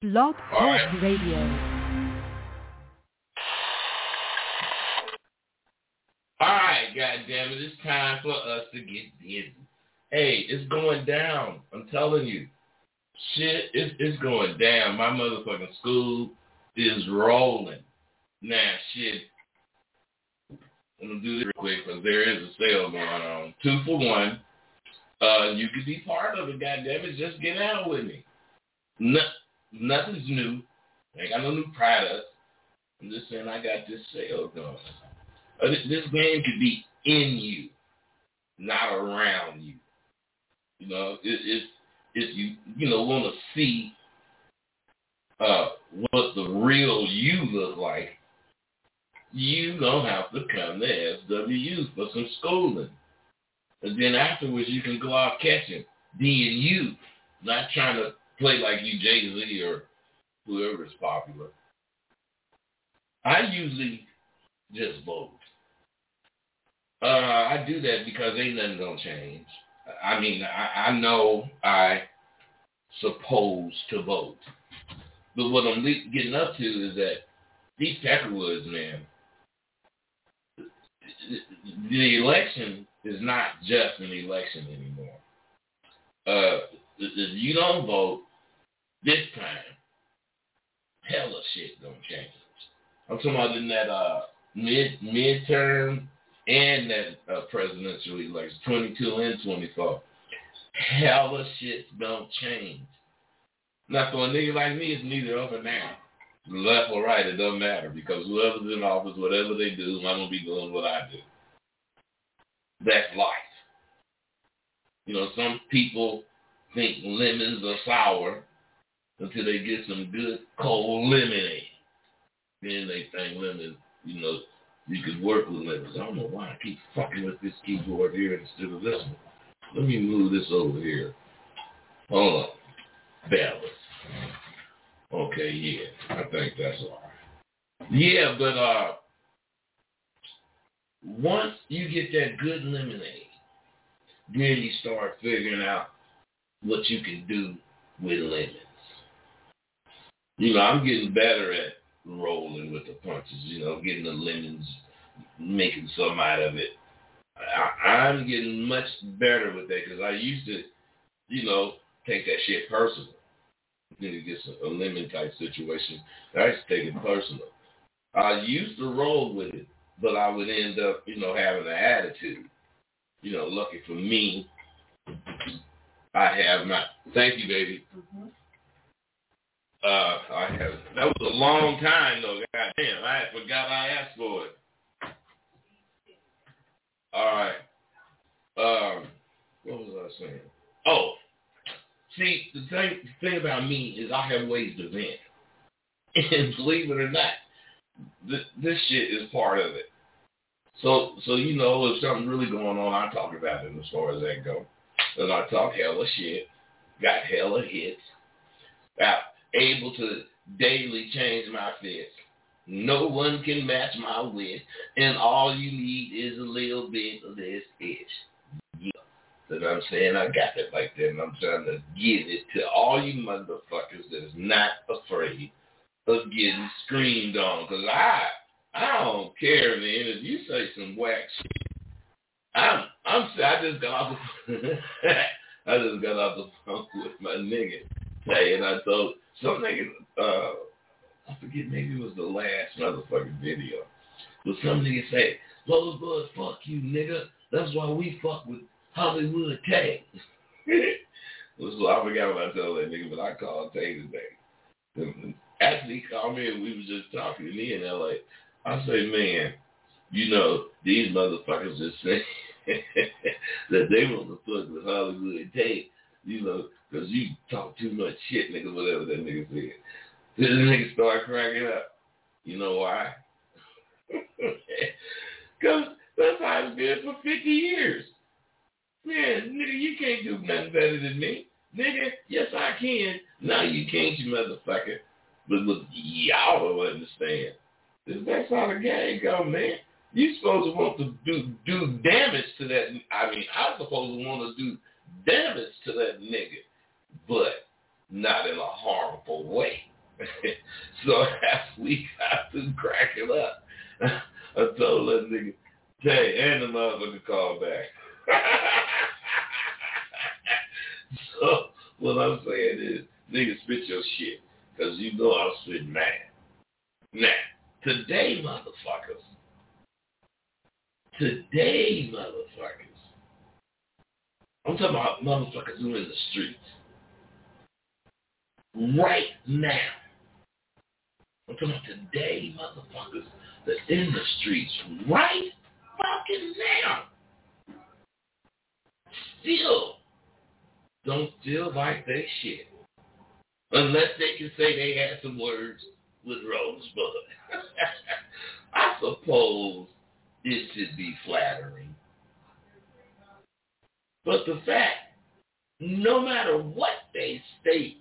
Blog Talk Radio. Alright, goddammit, it's time for us to get busy. Hey, it's going down. I'm telling you. Shit, it's going down. My motherfucking school is rolling. Now, shit, I'm going to do this real quick because there is a sale going on. 2 for 1. You could be part of it, goddammit. Just get out with me. Nothing's new. I ain't got no new products. I'm just saying I got this sale going. This game could be in you, not around you. You know, if you want to see what the real you look like, you gonna have to come to SWU for some schooling. And then afterwards, you can go out catching, being you, not trying to play like you Jay-Z or whoever is popular. I usually just vote. I do that because ain't nothing gonna change. I mean, I know I supposed to vote, but what I'm getting up to is that these Peckerwoods, man, the election is not just an election anymore. If you don't vote this time, hella shit gonna change. I'm talking about in that midterm and that presidential election, 22 and 24. Hella shit don't change. Now, for a nigga like me, it's neither up or down. Left or right, it doesn't matter because whoever's in office, whatever they do, I'm going to be doing what I do. That's life. You know, some people think lemons are sour until they get some good cold lemonade. Then they think lemons, you know, you could work with lemons. I don't know why I keep fucking with this keyboard here instead of this one. Let me move this over here. Hold on. Balance. Okay, yeah. I think that's all right. Yeah, but once you get that good lemonade, then you start figuring out what you can do with lemons. You know, I'm getting better at rolling with the punches, you know, getting the lemons, making some out of it. I'm getting much better with that because I used to, you know, take that shit personal. Then it gets a lemon type situation. I used to take it personal. I used to roll with it, but I would end up, you know, having an attitude. You know, lucky for me, I have not. Thank you, baby. Mm-hmm. I have. That was a long time though. Goddamn, I forgot I asked for it. All right. What was I saying? Oh, see, the thing about me is I have ways to vent, and believe it or not, this shit is part of it. So you know, if something really going on, I talk about it as far as that go. And I talk hella shit, got hella hits, able to daily change my fits. No one can match my wit, and all you need is a little bit of this itch. Yeah. That I'm saying I got it like that, and I'm trying to give it to all you motherfuckers that is not afraid of getting screamed on. Because I don't care, man. If you say some whack shit, I just got off the I just got off the phone with my nigga. Hey, and I told some nigga, I forget, maybe it was the last motherfucking video. But some nigga say, Rosebud, fuck you, nigga. That's why we fuck with Hollywood Tay. So I forgot what I told that nigga, but I called Tay today. Actually, he called me and we was just talking to me in L.A. I say, man, you know, these motherfuckers just say that they want to fuck with Hollywood Tay, you know, because you talk too much shit, nigga, whatever that nigga said. This nigga start cracking up. You know why? Because that's how it's been for 50 years. Man, nigga, you can't do nothing better than me. Nigga, yes, I can. No, you can't, you motherfucker. But look, y'all don't understand. That's how the game go, man. You supposed to want to do damage to that. I mean, I'm supposed to want to do damage to that nigga, but not in a harmful way. So after we got to cracking up, I told that nigga, hey, and the motherfucker called back. So what I'm saying is, nigga, spit your shit, because you know I'm spitting mad. Now, today, motherfuckers, I'm talking about motherfuckers who are in the streets. Right now. I'm talking about today, motherfuckers that's in the streets right fucking now. Still don't feel like they shit. Unless they can say they had some words with Rosebud. I suppose it should be flattering. But the fact, no matter what they state,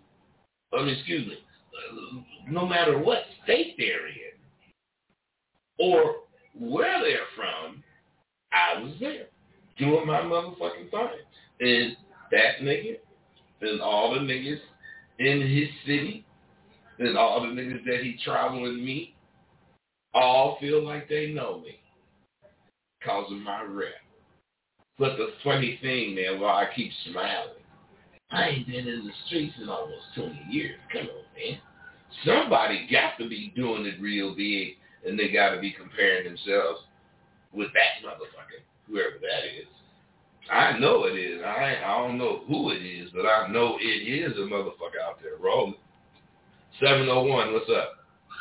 no matter what state they're in, or where they're from, I was there doing my motherfucking thing. And that nigga, and all the niggas in his city, and all the niggas that he travel with me, all feel like they know me because of my rep. But the funny thing, man, while I keep smiling, I ain't been in the streets in almost 20 years. Come on, man. Somebody got to be doing it real big, and they got to be comparing themselves with that motherfucker, whoever that is. I know it is. I don't know who it is, but I know it is a motherfucker out there rolling. 701, what's up?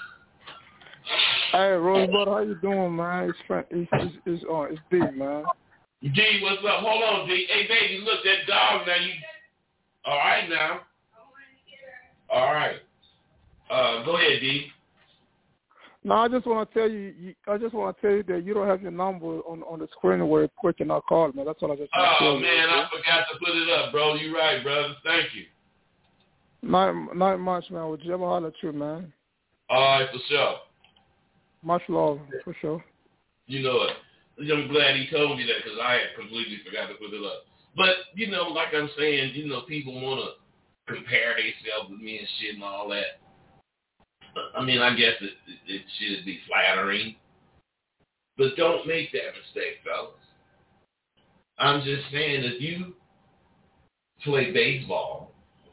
Hey, Rosebud, how you doing, man? It's D, man. D, what's up? Hold on, D. Hey, baby, look, that dog now, you... All right, now. All right. Go ahead, D. No, I just want to tell you that you don't have your number on the screen where it's quick and I'll call, man. That's all I just want to tell you. Oh, man, I forgot to put it up, bro. You right, brother. Thank you. Not much, man. Would you ever holler at you, man? All right, for sure. Much love, for sure. You know it. I'm glad he told me that because I had completely forgot to put it up. But, you know, like I'm saying, you know, people want to compare themselves with me and shit and all that. I mean, I guess it should be flattering. But don't make that mistake, fellas. I'm just saying, if you play baseball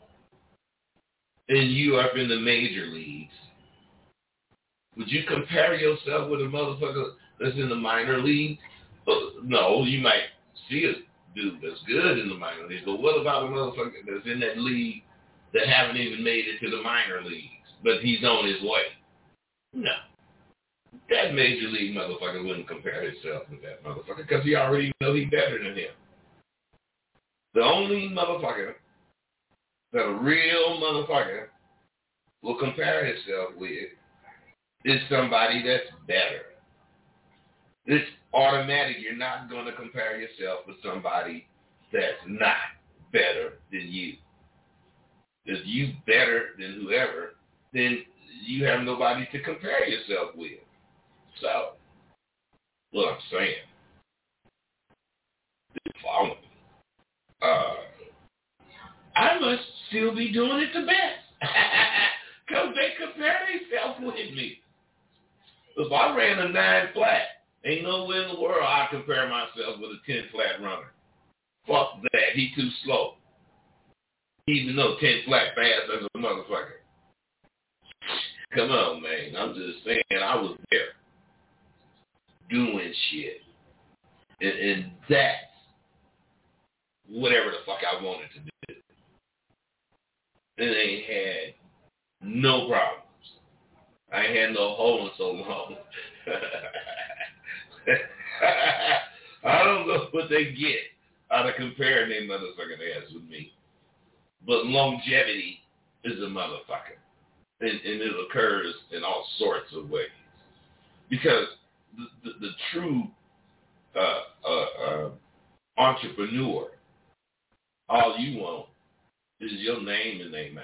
and you are up in the major leagues, would you compare yourself with a motherfucker that's in the minor leagues? No, you might see a dude that's good in the minor leagues, but what about a motherfucker that's in that league that haven't even made it to the minor leagues, but he's on his way? No. That major league motherfucker wouldn't compare himself with that motherfucker because he already know he's better than him. The only motherfucker that a real motherfucker will compare himself with is somebody that's better. It's automatic. You're not going to compare yourself with somebody that's not better than you. If you better than whoever, then you have nobody to compare yourself with. So, what I'm saying, following I must still be doing it the best. Because they compare themselves with me. If I ran a 9 flat, ain't nowhere in the world I compare myself with a 10 flat runner. Fuck that. He too slow. Even though 10 flat fast as a motherfucker. Come on, man. I'm just saying I was there. Doing shit. And that's whatever the fuck I wanted to do. And they had no problems. I ain't had no hole in so long. I don't know what they get out of comparing their motherfucking ass with me. But longevity is a motherfucker. And it occurs in all sorts of ways. Because the true entrepreneur, all you want is your name in their mouth.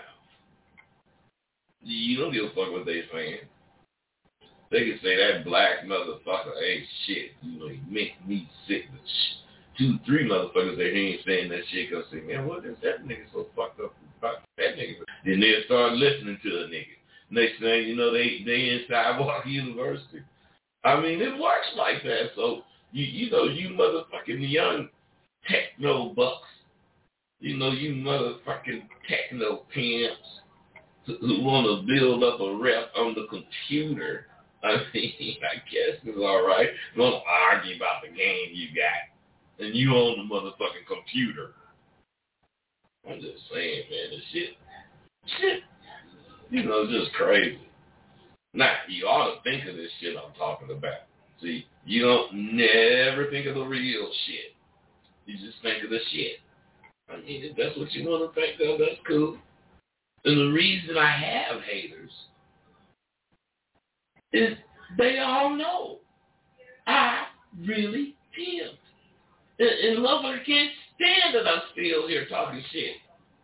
You don't give a fuck what they saying. They can say that black motherfucker ain't shit. You know, he make me sick. 2, 3 motherfuckers that he ain't saying that shit gonna say, man, what is that nigga so fucked up about that nigga? Then they'll start listening to a nigga. Next thing you know, they in Sidewalk University. I mean, it works like that. So you know, you motherfucking young techno bucks, you know, you motherfucking techno pimps who want to build up a rep on the computer. I mean, I guess it's all right. Don't argue about the game you got, and you own the motherfucking computer. I'm just saying, man, the shit, you know, just crazy. Now, you ought to think of this shit I'm talking about. See, you don't never think of the real shit. You just think of the shit. I mean, if that's what you want to think of, that's cool. And the reason I have haters is they all know I really pimped. And motherfucker can't stand that I'm still here talking shit.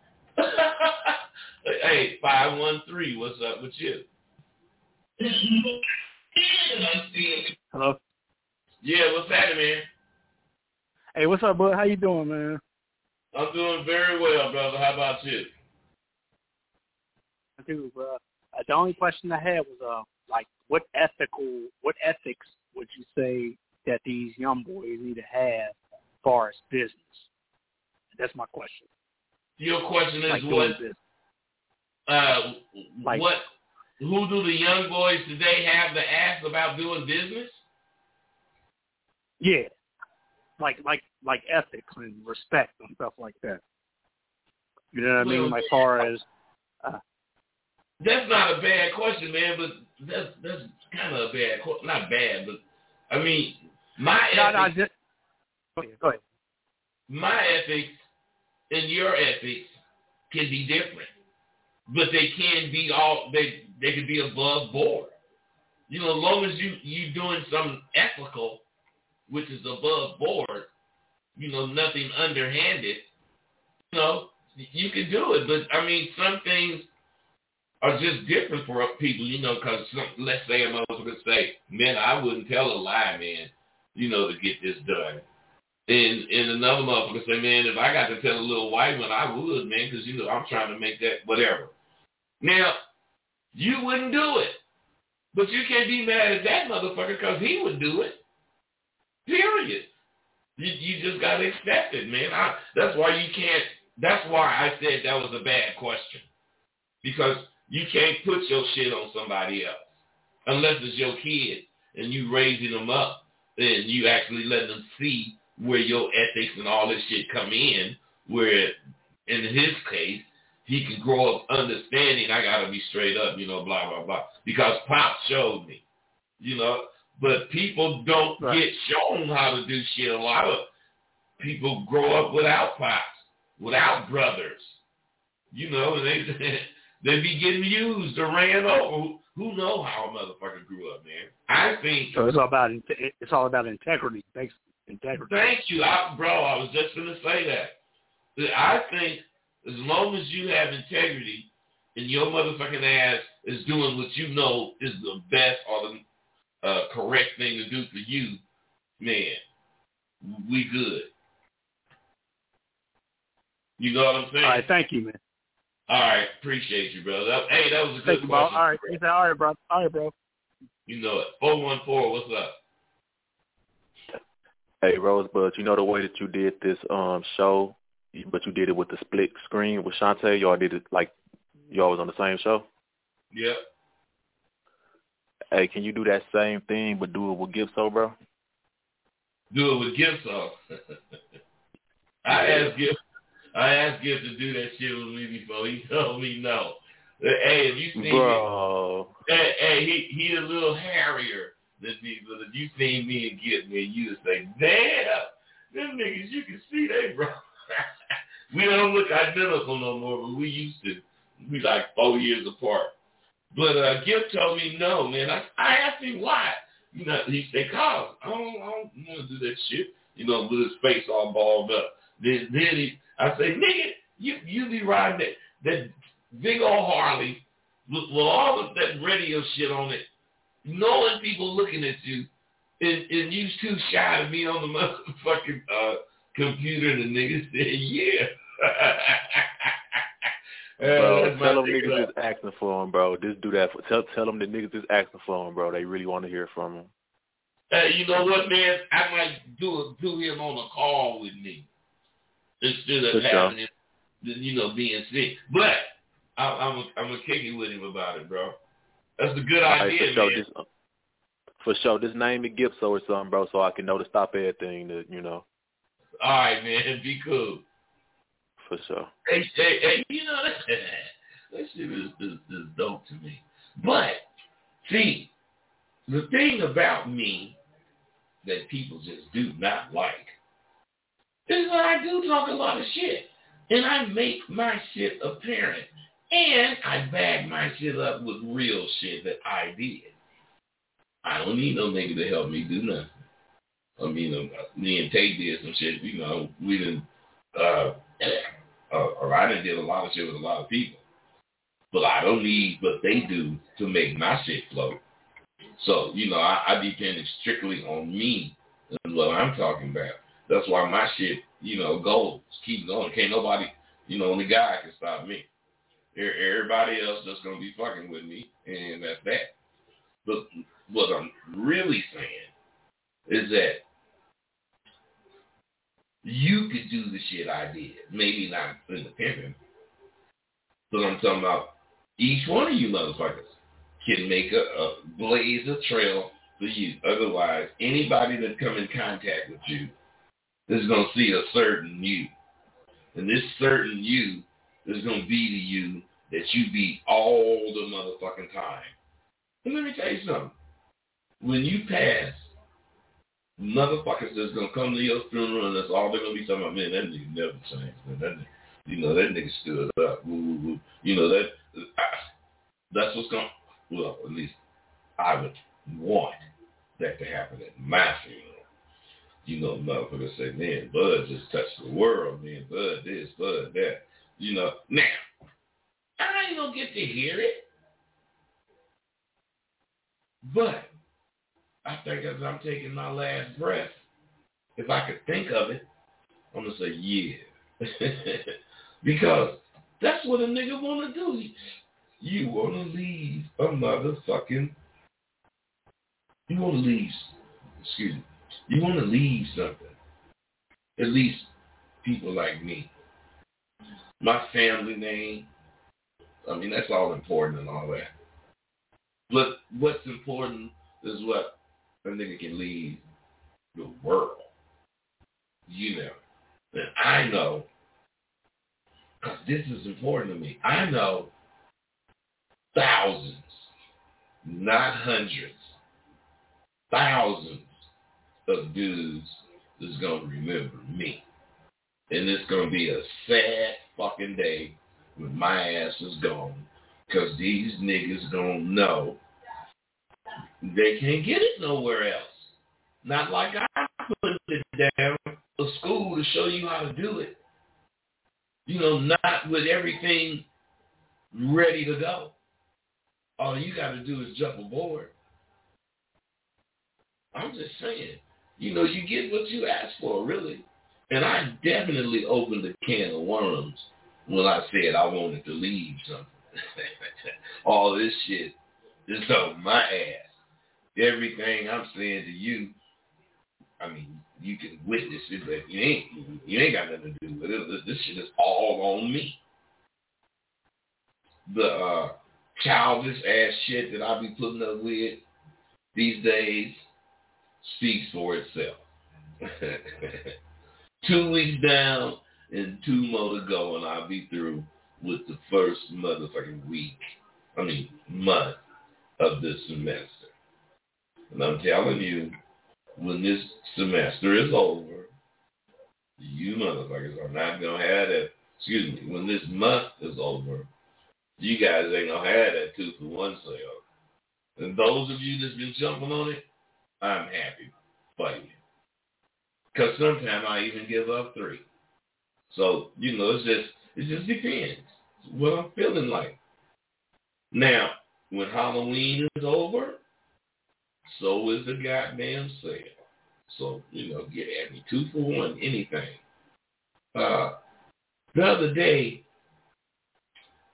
Hey, 513, what's up with you? Hello? Yeah, what's happening, man? Hey, what's up, bud? How you doing, man? I'm doing very well, brother. How about you? I do, bro. The only question I had was, like, what ethics would you say that these young boys need to have as far as business? That's my question. Your question is like what? Like, what? Who do the young boys today have to ask about doing business? Yeah, like ethics and respect and stuff like that. You know what I mean? Like, far as that's not a bad question, man. But that's kind of a bad, not bad, but I mean, my ethics. Go ahead. My ethics and your ethics can be different, but they can be they can be above board. You know, as long as you doing something ethical, which is above board, you know, nothing underhanded, you know, you can do it. But I mean, some things are just different for people, you know, because let's say a motherfucker say, man, I wouldn't tell a lie, man, you know, to get this done. And another motherfucker say, man, if I got to tell a little white one, I would, man, because, you know, I'm trying to make that whatever. Now, you wouldn't do it. But you can't be mad at that motherfucker because he would do it. Period. You just got to accept it, man. That's why I said that was a bad question. Because you can't put your shit on somebody else. Unless it's your kid and you raising them up and you actually letting them see where your ethics and all this shit come in, where in his case, he can grow up understanding I got to be straight up, you know, blah, blah, blah. Because Pop showed me, you know. But people don't get shown how to do shit. A lot of people grow up without Pops, without brothers, you know, and they be getting used or ran over. Who know how a motherfucker grew up, man? I think so. It's all about integrity. Thanks, integrity. Thank you, bro. I was just gonna say that. I think as long as you have integrity and your motherfucking ass is doing what you know is the best or the correct thing to do for you, man, we good. You know what I'm saying? All right, thank you, man. All right, appreciate you, brother. Hey, that was a good question. All right, you said, all right, bro. All right, bro. You know it. 414, what's up? Hey, Rosebud, you know the way that you did this show, but you did it with the split screen with Shantae? Y'all did it like y'all was on the same show? Yep. Hey, can you do that same thing but do it with Gipso, bro? Do it with Gipso. I asked Gibbs to do that shit with me before. He told me no. Hey, if you see me, hey, he a little hairier than me, but if you seen me and Gibbs, man, you would say, damn, them niggas, you can see they, bro. We don't look identical no more, but we used to. We like 4 years apart. But Gibbs told me no, man. I asked him why. You know, he said, Carl, I don't want to do that shit. You know, with his face all balled up. Then I say, nigga, you be riding that big old Harley with all of that radio shit on it, knowing people looking at you, and you too shy to be on the motherfucking computer. And the nigga said, yeah. Bro, tell them niggas is asking for him, bro. Just do that. Tell them the niggas is asking for him, bro. They really want to hear from him. Hey, you know what, man? I might do him on a call with me instead of having him, being sick. But I'm gonna kick it with him about it, bro. That's a good idea, man. For sure, just name it Gipso or something, bro, so I can know to stop everything. All right, man. Be cool. For sure. Hey, that shit is dope to me. But see, the thing about me that people just do not like is that I do talk a lot of shit, and I make my shit apparent, and I bag my shit up with real shit that I did. I don't need no nigga to help me do nothing. I mean, me and Tate did some shit. We didn't, or I done did a lot of shit with a lot of people. But I don't need what they do to make my shit flow. So, I depend strictly on me and what I'm talking about. That's why my shit, goes, keep going. Can't nobody, only God can stop me. Everybody else just going to be fucking with me, and that's that. But what I'm really saying is that you could do the shit I did. Maybe not in the pimping, but I'm talking about each one of you motherfuckers can make a blaze a trail for you. Otherwise, anybody that come in contact with you is going to see a certain you. And this certain you is going to be the you that you beat all the motherfucking time. And let me tell you something. When you pass, motherfuckers that's going to come to your funeral and that's all they're going to be talking about, man, that nigga never changed. Man, that nigga stood up. Woo, woo, woo. That's what's going to, well, at least I would want that to happen at my funeral. Motherfuckers say, man, Bud just touched the world, man. Bud this, Bud that. Now, I ain't going to get to hear it. But I think as I'm taking my last breath, if I could think of it, I'm going to say, yeah. Because that's what a nigga want to do. You want to leave a motherfucking, you want to leave something. At least people like me. My family name, that's all important and all that. But what's important is what a nigga can leave the world. And I know, because this is important to me, I know thousands, not hundreds, thousands of dudes that's going to remember me. And it's going to be a sad fucking day when my ass is gone, because these niggas going to know they can't get it nowhere else. Not like I put it down a school to show you how to do it. Not with everything ready to go. All you got to do is jump aboard. I'm just saying, you get what you ask for, really. And I definitely opened a can of worms when I said I wanted to leave something. All this shit is on my ass. Everything I'm saying to you, you can witness it, but you ain't got nothing to do with it. This shit is all on me. The childish ass shit that I be putting up with these days speaks for itself. 2 weeks down and 2 more to go, and I'll be through with the first motherfucking month of this semester. And I'm telling you, when this semester is over, you motherfuckers are not going to have that. Excuse me. When this month is over, you guys ain't going to have that 2-for-1 sale. And those of you that's been jumping on it, I'm happy for you. Because sometimes I even give up 3. So, it just depends what I'm feeling like. Now, when Halloween is over, so is the goddamn sale. So, get at me. 2-for-1, anything. The other day,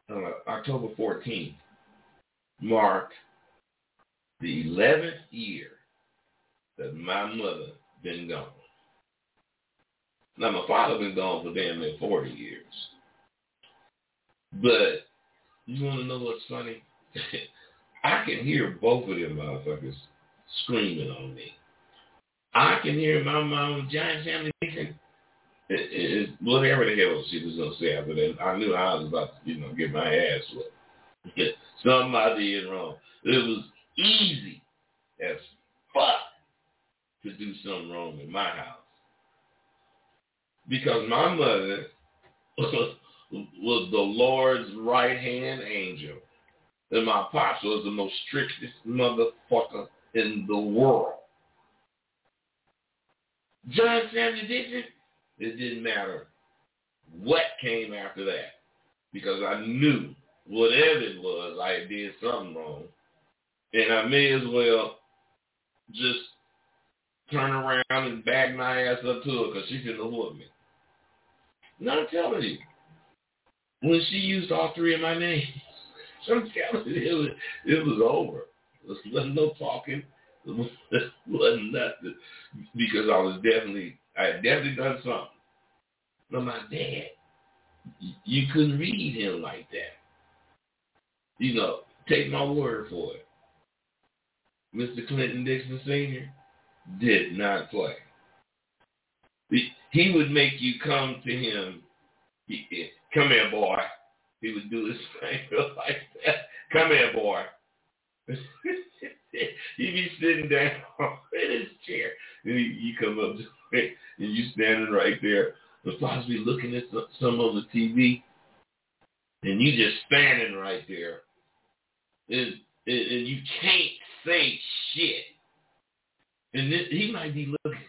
October 14th marked the 11th year that my mother been gone. Now, my father been gone for damn near 40 years. But you want to know what's funny? I can hear both of them motherfuckers screaming on me. I can hear my mom, Giant Family Dixon, whatever the hell she was going to say after that. I knew I was about to, get my ass whooped. Something I did wrong. It was easy as fuck to do something wrong in my house. Because my mother was the Lord's right-hand angel. And my pops was the most strictest motherfucker in the world. John Samuel Dixon, it didn't matter what came after that. Because I knew whatever it was, I did something wrong. And I may as well just turn around and bag my ass up to her because she couldn't whoop me. No, I'm telling you. When she used all three of my names, I'm telling you, it was over. There wasn't no talking. There wasn't nothing. Because I had definitely done something. But my dad, you couldn't read him like that. Take my word for it. Mr. Clinton Dixon Sr. did not play. He would make you come to him. Come here, boy. He would do his finger like that. Come here, boy. He'd be sitting down in his chair. And you come up to him, and you standing right there, and possibly looking at some of the TV, and you just standing right there. And you can't say shit. And he might be looking.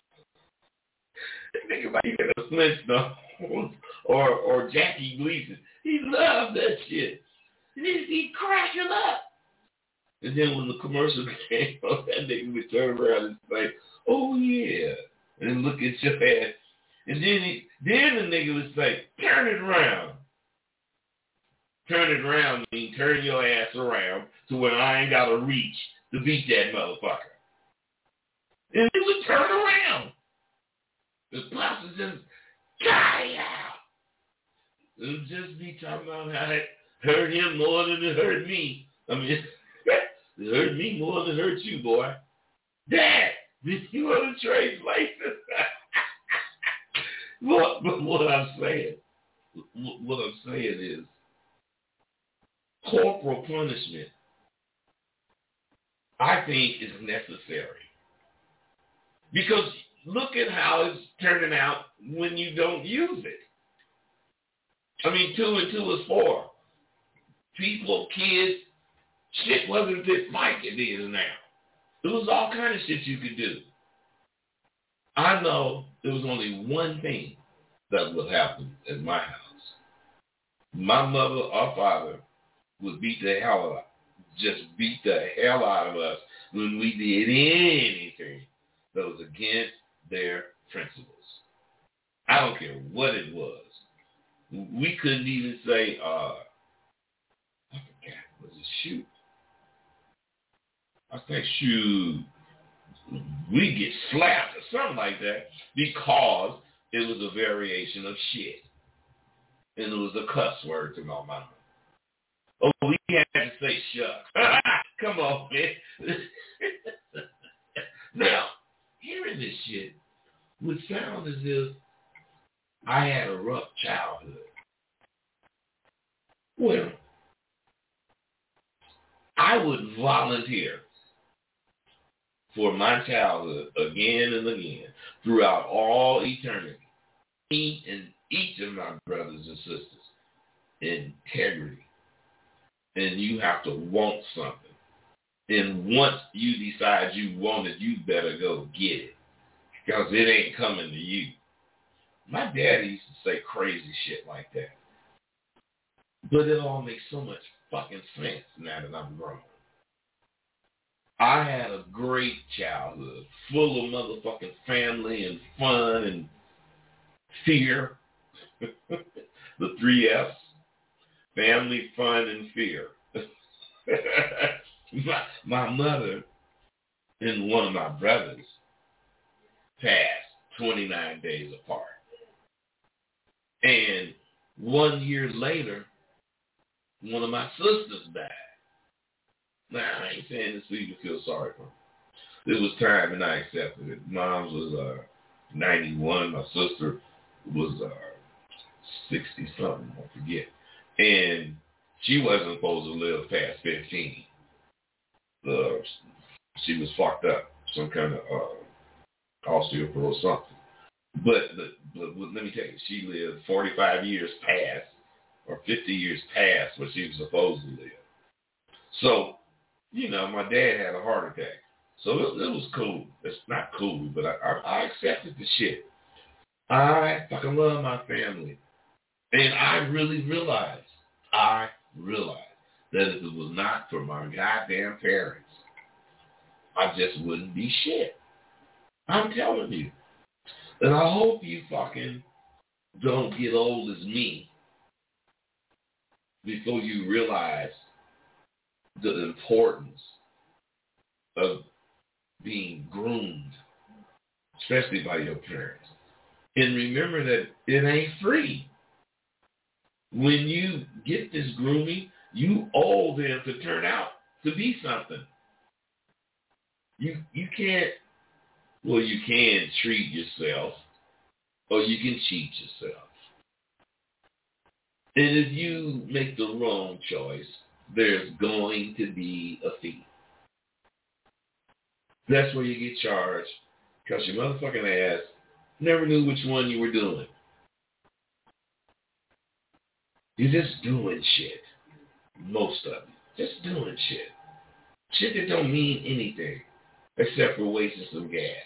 Think about it, Flintstones or Jackie Gleason. He loved that shit. He'd crack him up. And then when the commercial came up, that nigga would turn around and say, "Oh yeah," and look at your ass. And then the nigga would say, "Turn it around." Turn it around means turn your ass around to where I ain't got to reach to beat that motherfucker. And he would turn around. The pops would just, got it out. It would just be talking about how it hurt him more than it hurt me. I mean, it hurt me more than it hurt you, boy. Dad, did you want to trade places? What I'm saying is, corporal punishment, I think, is necessary. Because look at how it's turning out when you don't use it. I mean, 2 and 2 is 4. People, kids, shit wasn't this like it is now. There was all kind of shit you could do. I know there was only one thing that would happen in my house. My mother or father would beat the hell out of us when we did anything that was against their principles. I don't care what it was. We couldn't even say, I forgot, was it shoot? I think shoot. We get slapped or something like that because it was a variation of shit. And it was a cuss word to my mama. Oh, we had to say shucks. Come on, man. Now, hearing this shit would sound as if I had a rough childhood. Well, I would volunteer for my childhood again and again throughout all eternity. Me and each of my brothers and sisters, integrity. And you have to want something. And once you decide you want it, you better go get it. Because it ain't coming to you. My daddy used to say crazy shit like that. But it all makes so much fucking sense now that I'm grown. I had a great childhood, full of motherfucking family and fun and fear. The 3 F's. family, fun, and fear. my mother and one of my brothers passed 29 days apart. And 1 year later, one of my sisters died. Now, I ain't saying this so you can feel sorry for me. It was time and I accepted it. Mom's was 91. My sister was 60-something, I forget. And she wasn't supposed to live past 15. She was fucked up, some kind of osteoporosis or something. But let me tell you, she lived 45 years past or 50 years past what she was supposed to live. So, you know, my dad had a heart attack. So it was cool. It's not cool, but I accepted the shit. I fucking love my family. And I really realized that if it was not for my goddamn parents, I just wouldn't be shit. I'm telling you. And I hope you fucking don't get old as me before you realize the importance of being groomed, especially by your parents. And remember that it ain't free. When you get this grooming, you owe them to turn out to be something. You can't, well, you can treat yourself or you can cheat yourself. And if you make the wrong choice, there's going to be a fee. That's where you get charged because your motherfucking ass never knew which one you were doing. You're just doing shit. Most of it. Just doing shit. Shit that don't mean anything except for wasting some gas.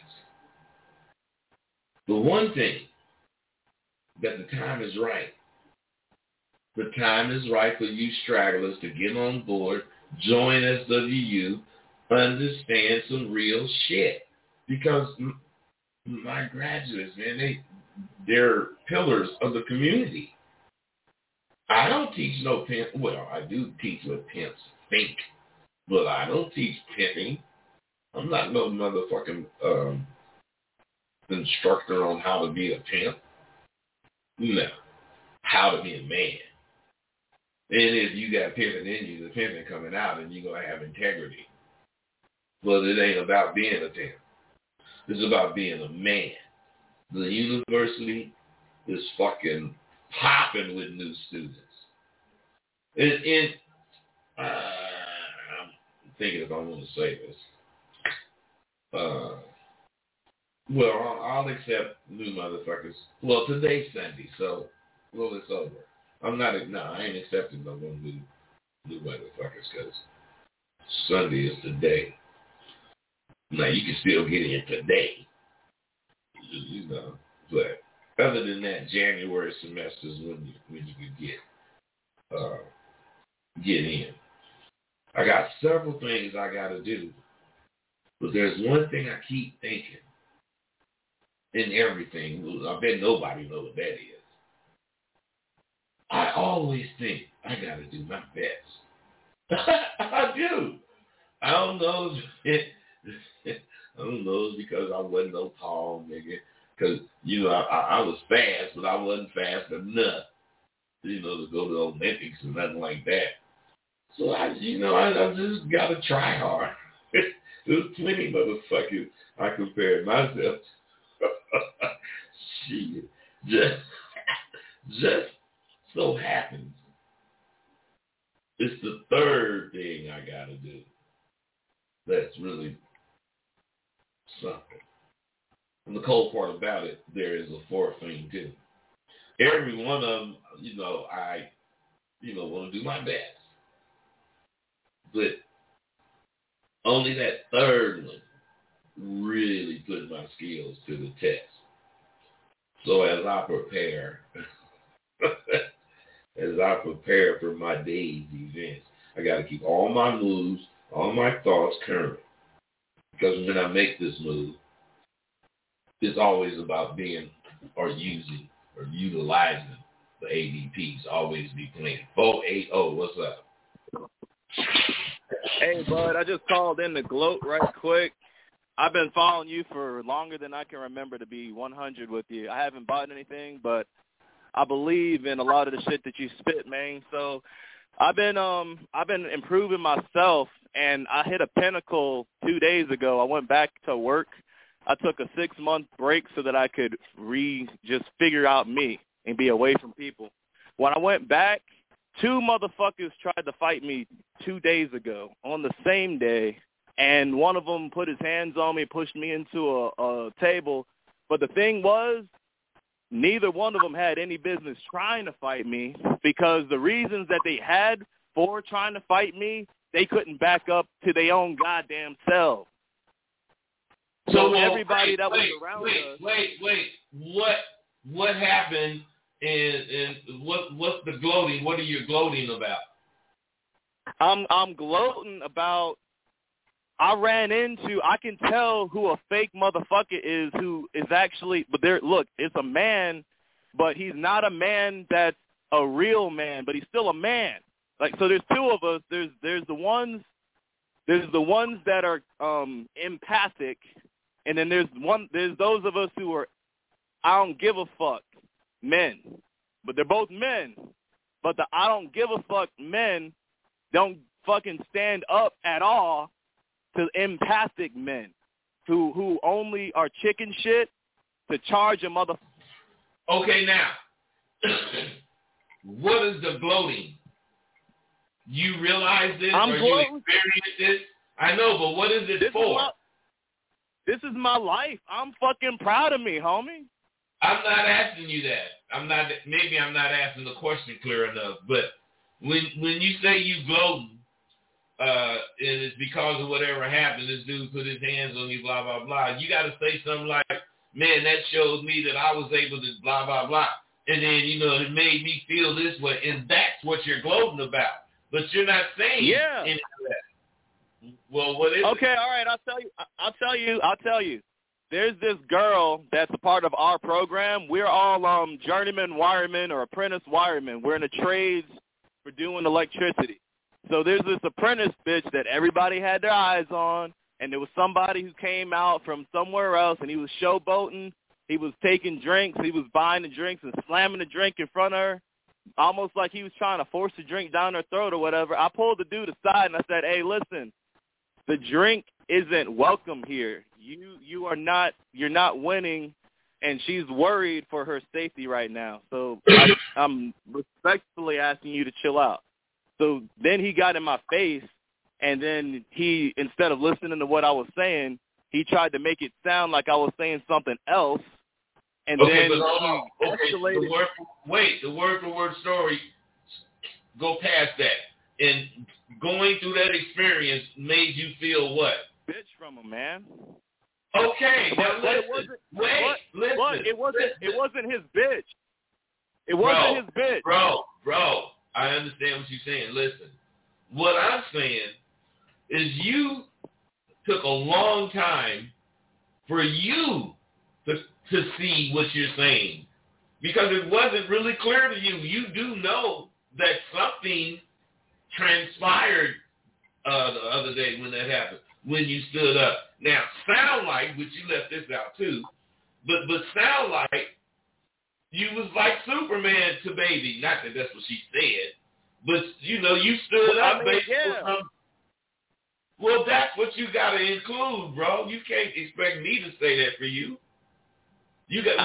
The one thing that the time is right. The time is right for you stragglers to get on board, join SWU, understand some real shit. Because my graduates, man, they're pillars of the community. I don't teach no pimp. Well, I do teach what pimps think, but I don't teach pimping. I'm not no motherfucking instructor on how to be a pimp. No. How to be a man. And if you got pimping in you, the pimping coming out, and you're going to have integrity. But it ain't about being a pimp. It's about being a man. The university is fucking popping with new students. And I'm thinking if I want to say this. Well, I'll accept new motherfuckers. Well, today's Sunday, so, well, it's over. I ain't accepting no more new motherfuckers because Sunday is today. Now, you can still get in today, you know, but other than that, January semester is when you can get in. I got several things I got to do, but there's one thing I keep thinking in everything. I bet nobody knows what that is. I always think I got to do my best. I do. I don't know it's because I wasn't no tall nigga. Because, you know, I was fast, but I wasn't fast enough, you know, to go to the Olympics or nothing like that. So, I just got to try hard. There's plenty motherfuckers I compared myself to. Shit. Just so happens it's the third thing I got to do that's really something. And the cold part about it, there is a fourth thing too. Every one of them, you know, I want to do my best. But only that third one really put my skills to the test. So as I prepare for my day's events, I got to keep all my moves, all my thoughts current. Because when I make this move, it's always about being or using or utilizing the ADPs always be playing. 480, what's up? Hey, bud, I just called in to gloat right quick. I've been following you for longer than I can remember, to be 100 with you. I haven't bought anything, but I believe in a lot of the shit that you spit, man. So I've been improving myself, and I hit a pinnacle 2 days ago. I went back to work. I took a 6-month break so that I could just figure out me and be away from people. When I went back, 2 motherfuckers tried to fight me 2 days ago on the same day, and one of them put his hands on me, pushed me into a table. But the thing was, neither one of them had any business trying to fight me, because the reasons that they had for trying to fight me, they couldn't back up to their own goddamn selves. So everybody that was around us. What happened? And what's the gloating? What are you gloating about? I'm gloating about. I can tell who a fake motherfucker is, who is actually. But look, it's a man, but he's not a man that's a real man, but he's still a man. Like, so there's 2 of us. There's the ones that are empathic, and then there's those of us who are I don't give a fuck men. But they're both men. But the I don't give a fuck men don't fucking stand up at all to empathic men who only are chicken shit to charge a mother. Okay, now, what is the gloating? You realize this or you experience this? I know, but what is it for? This is my life. I'm fucking proud of me, homie. I'm not asking you that. Maybe I'm not asking the question clear enough. But when you say you gloating, and it's because of whatever happened, this dude put his hands on you, blah, blah, blah, you got to say something like, man, that shows me that I was able to blah, blah, blah. And then, it made me feel this way. And that's what you're gloating about. But you're not saying any of that. Well, what is it? Okay, all right, I'll tell you. There's this girl that's a part of our program. We're all journeyman wiremen or apprentice wiremen. We're in the trades for doing electricity. So there's this apprentice bitch that everybody had their eyes on, and there was somebody who came out from somewhere else, and he was showboating. He was taking drinks. He was buying the drinks and slamming the drink in front of her, almost like he was trying to force the drink down her throat or whatever. I pulled the dude aside, and I said, hey, listen, the drink isn't welcome here. You're not winning, and she's worried for her safety right now. So I'm respectfully asking you to chill out. So then he got in my face, and then he, instead of listening to what I was saying, he tried to make it sound like I was saying something else. And then he escalated. The word for word story, go past that. And going through that experience made you feel what? Bitch from him, man. Okay, now It wasn't his bitch. It wasn't his bitch. Bro, I understand what you're saying. Listen, what I'm saying is you took a long time for you to see what you're saying, because it wasn't really clear to you. You do know that something transpired the other day when that happened, when you stood up. Now, sound like, which you left this out too, but sound like you was like Superman to baby. Not that that's what she said, but you stood up, baby. Yeah. Well, that's what you got to include, bro. You can't expect me to say that for you. You got.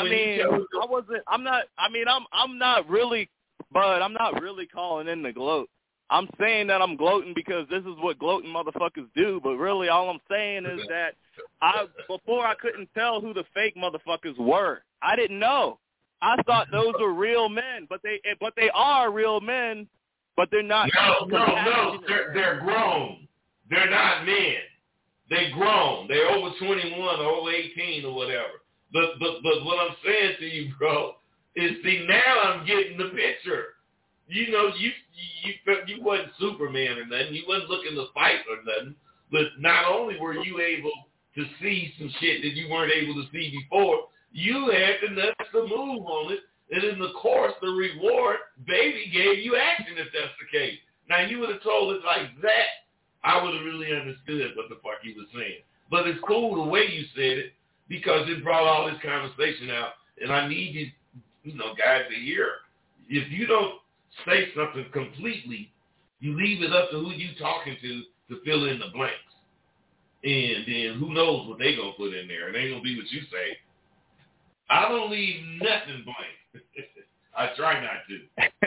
I'm not really calling in the gloat. I'm saying that I'm gloating because this is what gloating motherfuckers do, but really all I'm saying is that before I couldn't tell who the fake motherfuckers were. I didn't know. I thought those were real men, but they are real men, but they're not. No, they're grown. They're not men. They grown. They're over 21 or over 18 or whatever. But what I'm saying to you, bro, is see, now I'm getting the picture. You wasn't Superman or nothing. You wasn't looking to fight or nothing. But not only were you able to see some shit that you weren't able to see before, you had the nuts to move on it And in the course, the reward, baby gave you action if that's the case. Now, you would have told it like that, I would have really understood what the fuck he was saying. But it's cool the way you said it because it brought all this conversation out. And I need you guys to hear. If you don't say something completely, you leave it up to who you talking to fill in the blanks. And then who knows what they going to put in there. It ain't going to be what you say. I don't leave nothing blank. I try not to.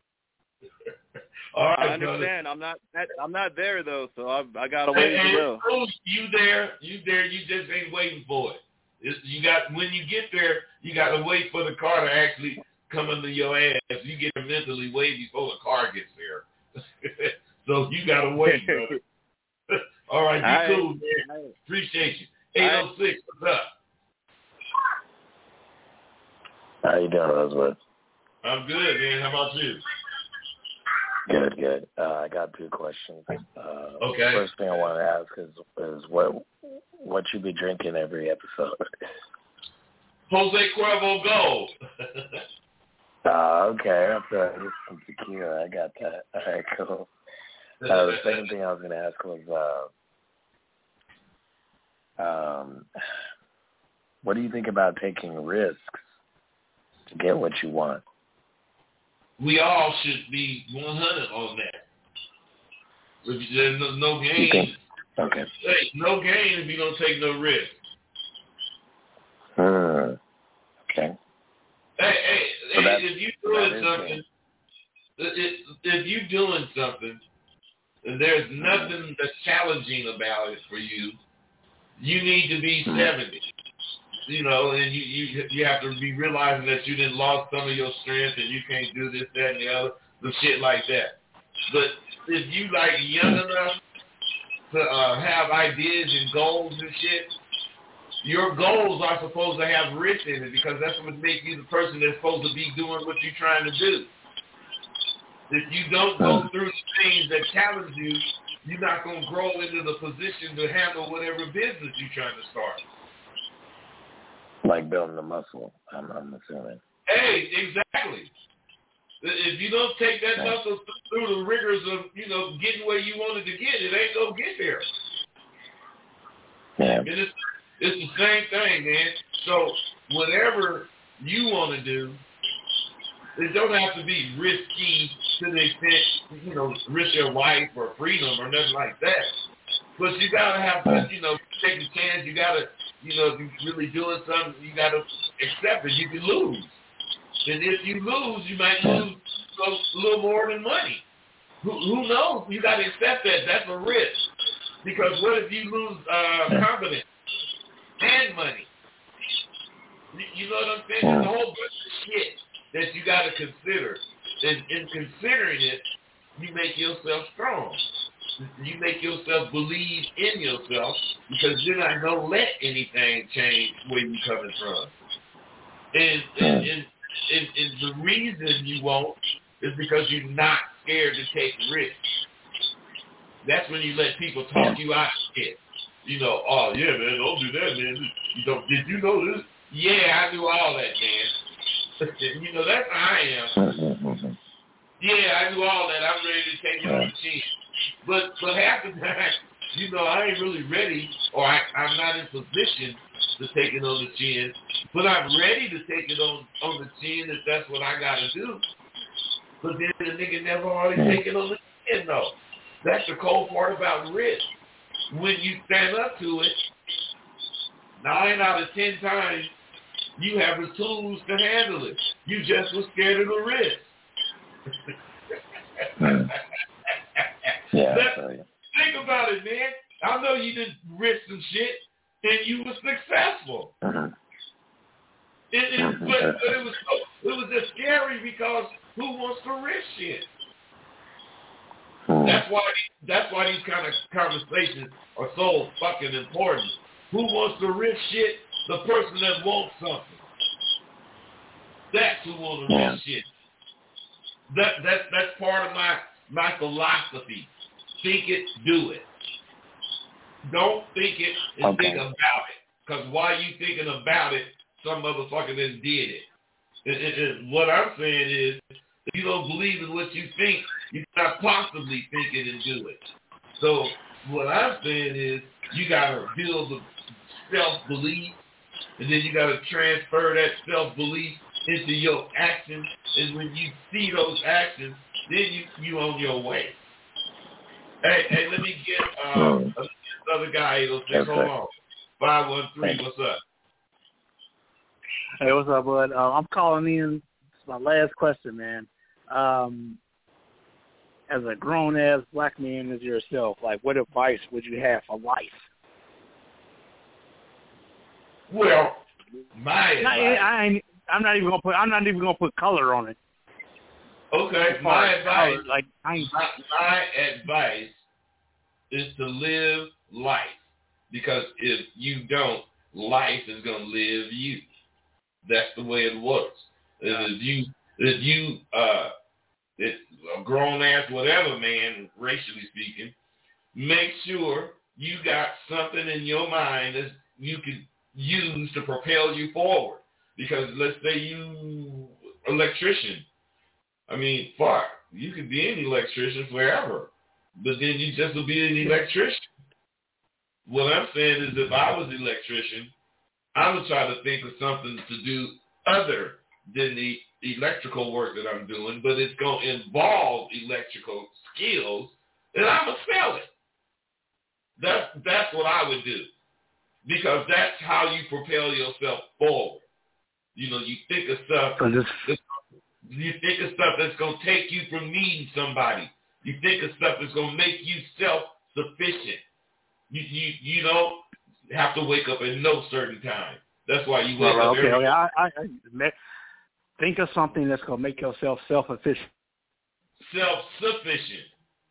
All right, I understand. Brother. I'm not there though, so I got a ways to go. You there? You just ain't waiting for it. When you get there, you got to wait for the car to actually come under your ass. You get mentally way before the car gets there. So you got to wait, brother. All right, be cool, man. Appreciate you. 806, what's up? How you doing, Rosewood? I'm good, man. How about you? Good. I got two questions. Okay. First thing I want to ask is what you be drinking every episode? Jose Cuervo Gold. Okay. That's some tequila. I got that. All right, cool. The second thing I was going to ask was, what do you think about taking risks to get what you want? We all should be 100 on that. There's no gain. Okay. Hey, no gain if you don't take no risk. Okay. Hey, if you're doing something, and there's nothing that's challenging about it for you, you need to be 70. And you have to be realizing that you didn't lost some of your strength and you can't do this, that, and the other, the shit like that. But if you young enough to have ideas and goals and shit, your goals are supposed to have risk in it because that's what makes you the person that's supposed to be doing what you're trying to do. If you don't go through the things that challenge you, you're not going to grow into the position to handle whatever business you're trying to start. Like building the muscle, I'm assuming. Hey, exactly. If you don't take that muscle through the rigors of, getting where you wanted to get, it ain't going to get there. Yeah. And it's the same thing, man. So whatever you want to do, it don't have to be risky to the extent, risk your life or freedom or nothing like that. But you got to have to, take a chance. You got to, if you're really doing something, you got to accept it. You can lose. And if you lose, you might lose a little more than money. Who knows? You got to accept that. That's a risk. Because what if you lose confidence and money? You know what I'm saying? There's a whole bunch of shit that you got to consider. And in considering it, you make yourself strong. You make yourself believe in yourself because you're not going to let anything change where you're coming from. And the reason you won't is because you're not scared to take risks. That's when you let people talk you out of it. Oh, yeah, man, don't do that, man. Did you know this? Yeah, I do all that, man. That's how I am. Yeah, I do all that. I'm ready to take it on the chin. But half the time, I ain't really ready, or I'm not in position to take it on the chin. But I'm ready to take it on the chin if that's what I got to do. But then the nigga never always take it on the chin, though. That's the cold part about risk. When you stand up to it, 9 out of 10 times, you have the tools to handle it. You just was scared of the risk. Think about it, man. I know you did risk some shit, and you were successful. But it was just scary because who wants to risk shit? That's why these kind of conversations are so fucking important. Who wants to risk shit? The person that wants something. That's who wants to risk shit. That's part of my philosophy. Think it, do it. Don't think it and think about it. Because while you thinking about it, some motherfucker then did it. What I'm saying is, if you don't believe in what you think, you cannot possibly think it and do it. So what I'm saying is, you got to build the self-belief, and then you got to transfer that self-belief into your actions. And when you see those actions, then you on your way. Hey, let me get another guy. Hold on. 513, what's up? Hey, what's up, bud? I'm calling in. It's my last question, man. As a grown-ass black man as yourself, like, what advice would you have for life? Well, my advice. I'm not even gonna put color on it. Okay, my advice. My advice is to live life, because if you don't, life is gonna live you. That's the way it works. If it's a grown ass whatever man, racially speaking, make sure you got something in your mind that you can use to propel you forward. Because let's say you electrician. I mean, fuck, you could be an electrician forever, but then you just will be an electrician. What I'm saying is, if I was an electrician, I would try to think of something to do other than the electrical work that I'm doing, but it's going to involve electrical skills, and I'm going to sell it. That's what I would do, because that's how you propel yourself forward. You know, you think of stuff. You think of stuff that's going to take you from needing somebody. You think of stuff that's going to make you self-sufficient. You don't have to wake up at no certain time. That's why you wake up every day. I think of something that's going to make yourself self-efficient. Self-sufficient.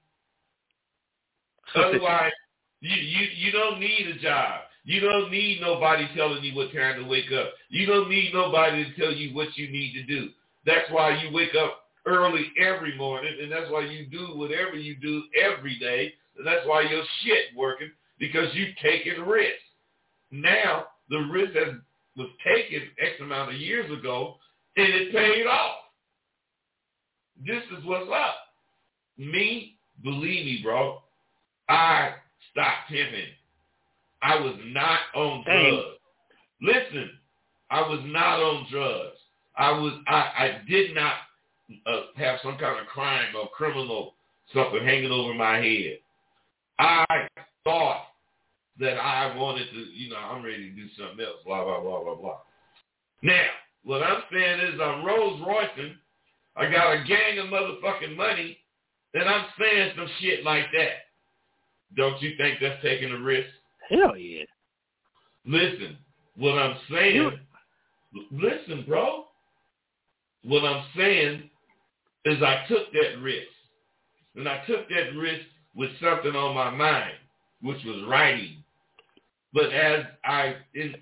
Otherwise, you don't need a job. You don't need nobody telling you what time to wake up. You don't need nobody to tell you what you need to do. That's why you wake up early every morning, and that's why you do whatever you do every day, and that's why your shit working, because you taking risks. Now, the risk that was taken X amount of years ago, and it paid off. This is what's up. Me, believe me, bro, I stopped pimping. I was not on drugs. Listen, I was not on drugs. I did not have some kind of crime or criminal something hanging over my head. I thought that I wanted to, I'm ready to do something else, blah, blah, blah, blah, blah. Now, what I'm saying is I'm Rolls Roycing. I got a gang of motherfucking money, and I'm saying some shit like that. Don't you think that's taking a risk? Hell yeah. Listen, what I'm saying, listen, bro. What I'm saying is I took that risk. And I took that risk with something on my mind, which was writing. But as I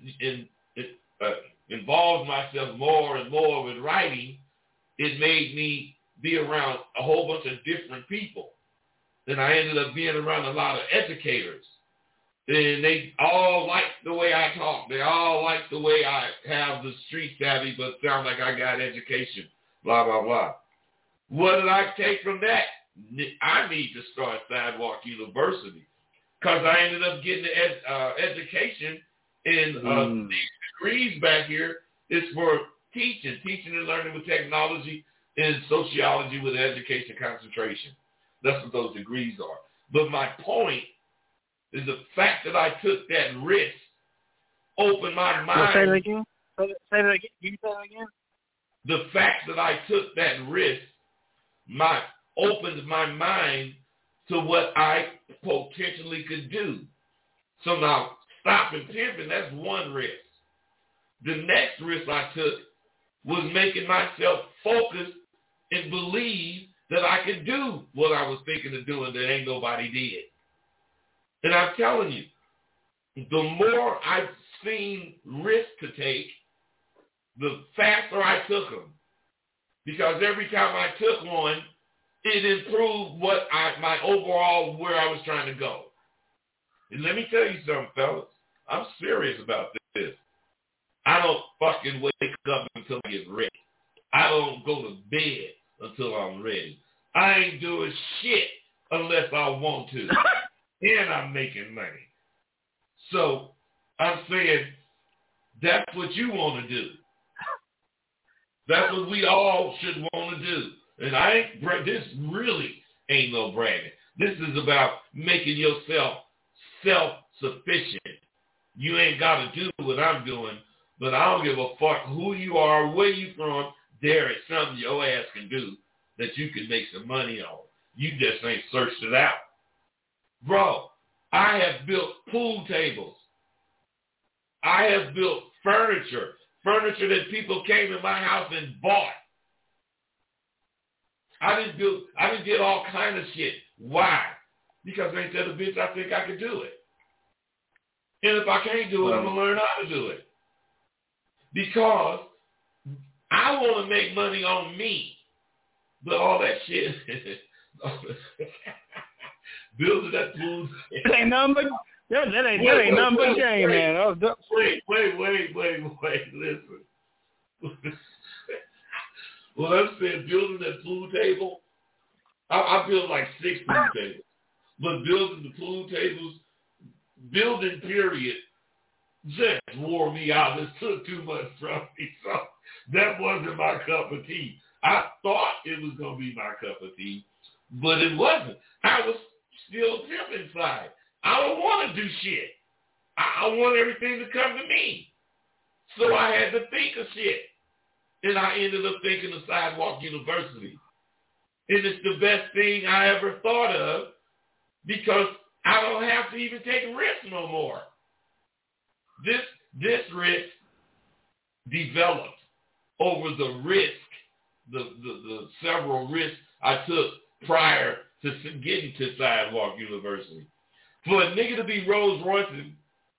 involved myself more and more with writing, it made me be around a whole bunch of different people. And I ended up being around a lot of educators. And they all like the way I talk. They all like the way I have the street savvy but sound like I got education, blah, blah, blah. What did I take from that? I need to start Sidewalk University, because I ended up getting education in these degrees back here. It's for teaching and learning with technology, and sociology with education concentration. That's what those degrees are. But my point is the fact that I took that risk opened my mind. Say that again? Say that again? Can you say that again? The fact that I took that risk opened my mind to what I potentially could do. So now, stopping pimping, that's one risk. The next risk I took was making myself focus and believe that I could do what I was thinking of doing that ain't nobody did. And I'm telling you, the more I've seen risk to take, the faster I took them. Because every time I took one, it improved my overall where I was trying to go. And let me tell you something, fellas. I'm serious about this. I don't fucking wake up until I get ready. I don't go to bed until I'm ready. I ain't doing shit unless I want to. And I'm making money. So I'm saying that's what you want to do. That's what we all should want to do. And this really ain't no bragging. This is about making yourself self-sufficient. You ain't got to do what I'm doing, but I don't give a fuck who you are, where you from. There is something your ass can do that you can make some money on. You just ain't searched it out. Bro, I have built pool tables. I have built furniture that people came in my house and bought. I did all kind of shit. Why? Because ain't that a bitch I think I could do it. And if I can't do it, I'm going to learn how to do it. Because I want to make money on me. But all that shit, building that pool. That ain't nothing but game, man. Wait, listen. Well, I'm saying building that pool table, I built like 6 pool tables. But building the pool tables, building period, just wore me out. It took too much from me. So that wasn't my cup of tea. I thought it was going to be my cup of tea, but it wasn't. I was still pimp inside. I don't want to do shit. I want everything to come to me. So I had to think of shit. And I ended up thinking of Sidewalk University. And it's the best thing I ever thought of because I don't have to even take risks no more. This risk developed over the risk, the several risks I took prior to getting to Sidewalk University. For a nigga to be Rolls Roycing,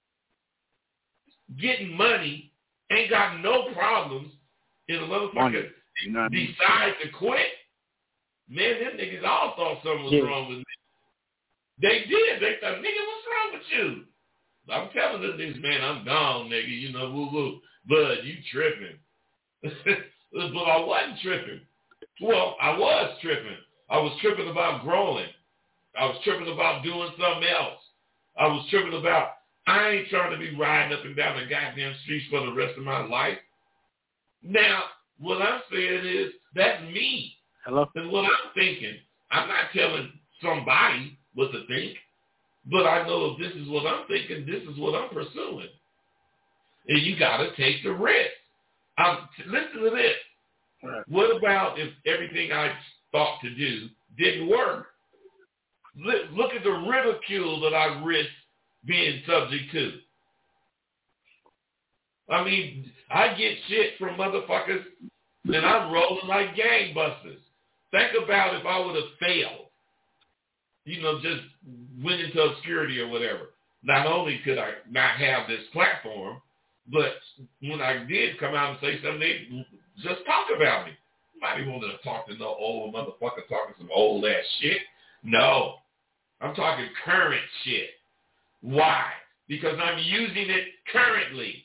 getting money, ain't got no problems, and a motherfucker decide to quit, man, them niggas all thought something was wrong with me. They did. They thought, nigga, what's wrong with you? I'm telling them niggas, man, I'm gone, nigga. You know, woo-woo. Bud, you tripping. But I wasn't tripping. Well, I was tripping. I was tripping about growing. I was tripping about doing something else. I was tripping about, I ain't trying to be riding up and down the goddamn streets for the rest of my life. Now, what I'm saying is, that's me. Hello? And what I'm thinking, I'm not telling somebody what to think, but I know if this is what I'm thinking, this is what I'm pursuing. And you got to take the risk. Listen to this. Right. What about if everything I thought to do didn't work? Look at the ridicule that I risked being subject to. I mean, I get shit from motherfuckers, and I'm rolling like gangbusters. Think about if I would have failed, just went into obscurity or whatever. Not only could I not have this platform, but when I did come out and say something, they just talk about me. Nobody wanted to talk to no old motherfucker talking some old ass shit. No. I'm talking current shit. Why? Because I'm using it currently.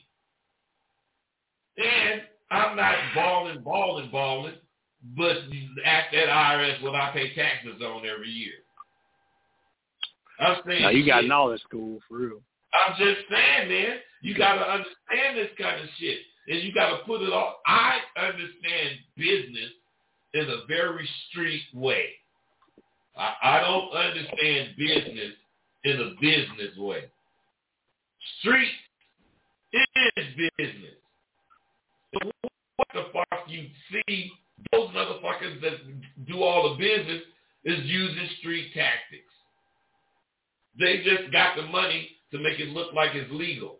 And I'm not balling, but at that IRS what I pay taxes on every year. I'm saying now you got knowledge school for real. I'm just saying, man, you got to understand this kind of shit. And you got to put it all. I understand business in a very street way. I don't understand business in a business way. Street is business. So what the fuck you see those motherfuckers that do all the business is using street tactics. They just got the money to make it look like it's legal.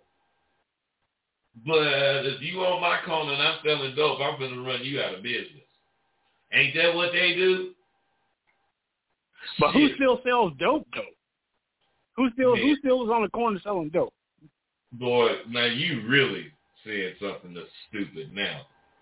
But if you on my corner and I'm selling dope, I'm going to run you out of business. Ain't that what they do? But who still sells dope, though? Who still is on the corner selling dope? Boy, now you really said something that's stupid now.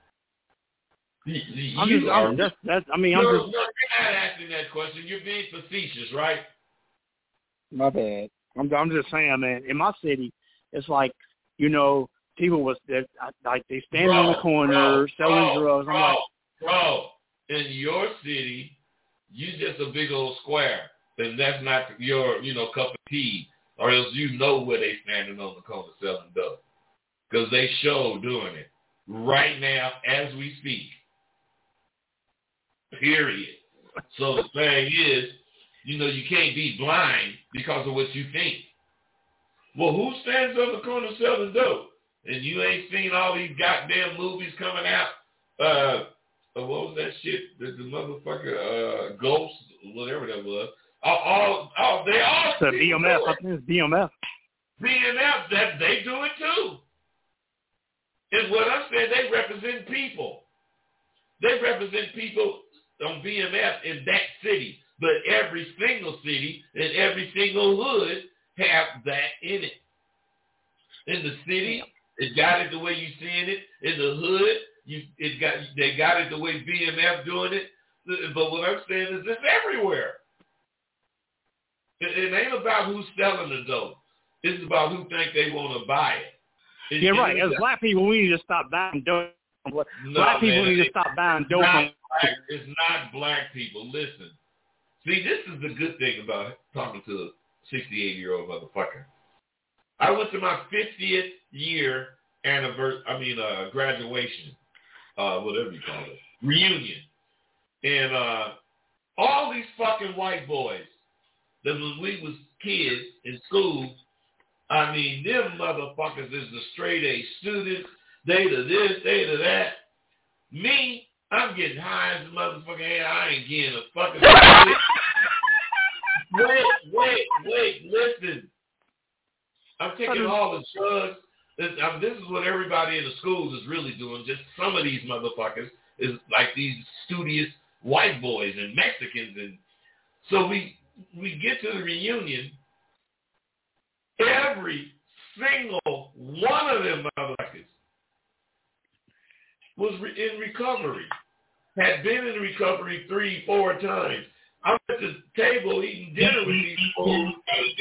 You're not asking that question. You're being facetious, right? My bad. I'm just saying, man. In my city, it's like, people was like they standing on the corner selling drugs. I'm like, Bro, in your city, you just a big old square, and that's not your, cup of tea, or else you know where they standing on the corner selling dope. Because they show doing it right now as we speak. Period. So the thing is, you can't be blind because of what you think. Well, who stands on the corner selling dope? And you ain't seen all these goddamn movies coming out. What was that shit? The motherfucker Ghost, whatever that was. They all. The BMF. I think it's BMF. BMF, that they do it too. And what I'm saying, they represent people. They represent people on BMF in that city. But every single city and every single hood have that in it. In the city, it got it the way you seeing it. In the hood, they got it the way BMF doing it. But what I'm saying is it's everywhere. It ain't about who's selling the dope. It's about who think they want to buy it. You're right. As black people, we need to stop buying dope. Black people need to stop buying dope. It's not black people. Listen. See, this is the good thing about talking to a 68-year-old motherfucker. I went to my 50th year graduation, whatever you call it, reunion. And all these fucking white boys that when we was kids in school, them motherfuckers is the straight A students. They to this, they to that. Me, I'm getting high as a motherfucking head. I ain't getting a fucking Wait, listen. I'm taking all the drugs. This is what everybody in the schools is really doing. Just some of these motherfuckers is like these studious white boys and Mexicans. And so we get to the reunion. Every single one of them motherfuckers was in recovery. Had been in recovery 3-4 times. I'm at the table eating dinner with these fools.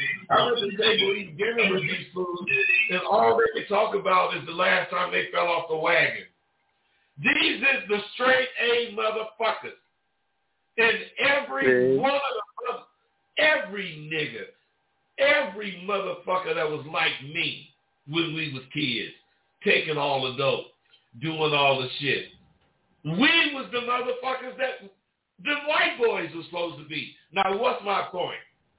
And all they can talk about is the last time they fell off the wagon. These is the straight A motherfuckers. And every one of them, every nigga, every motherfucker that was like me when we was kids, taking all the dope, doing all the shit. We was the motherfuckers that the white boys were supposed to be. Now, what's my point?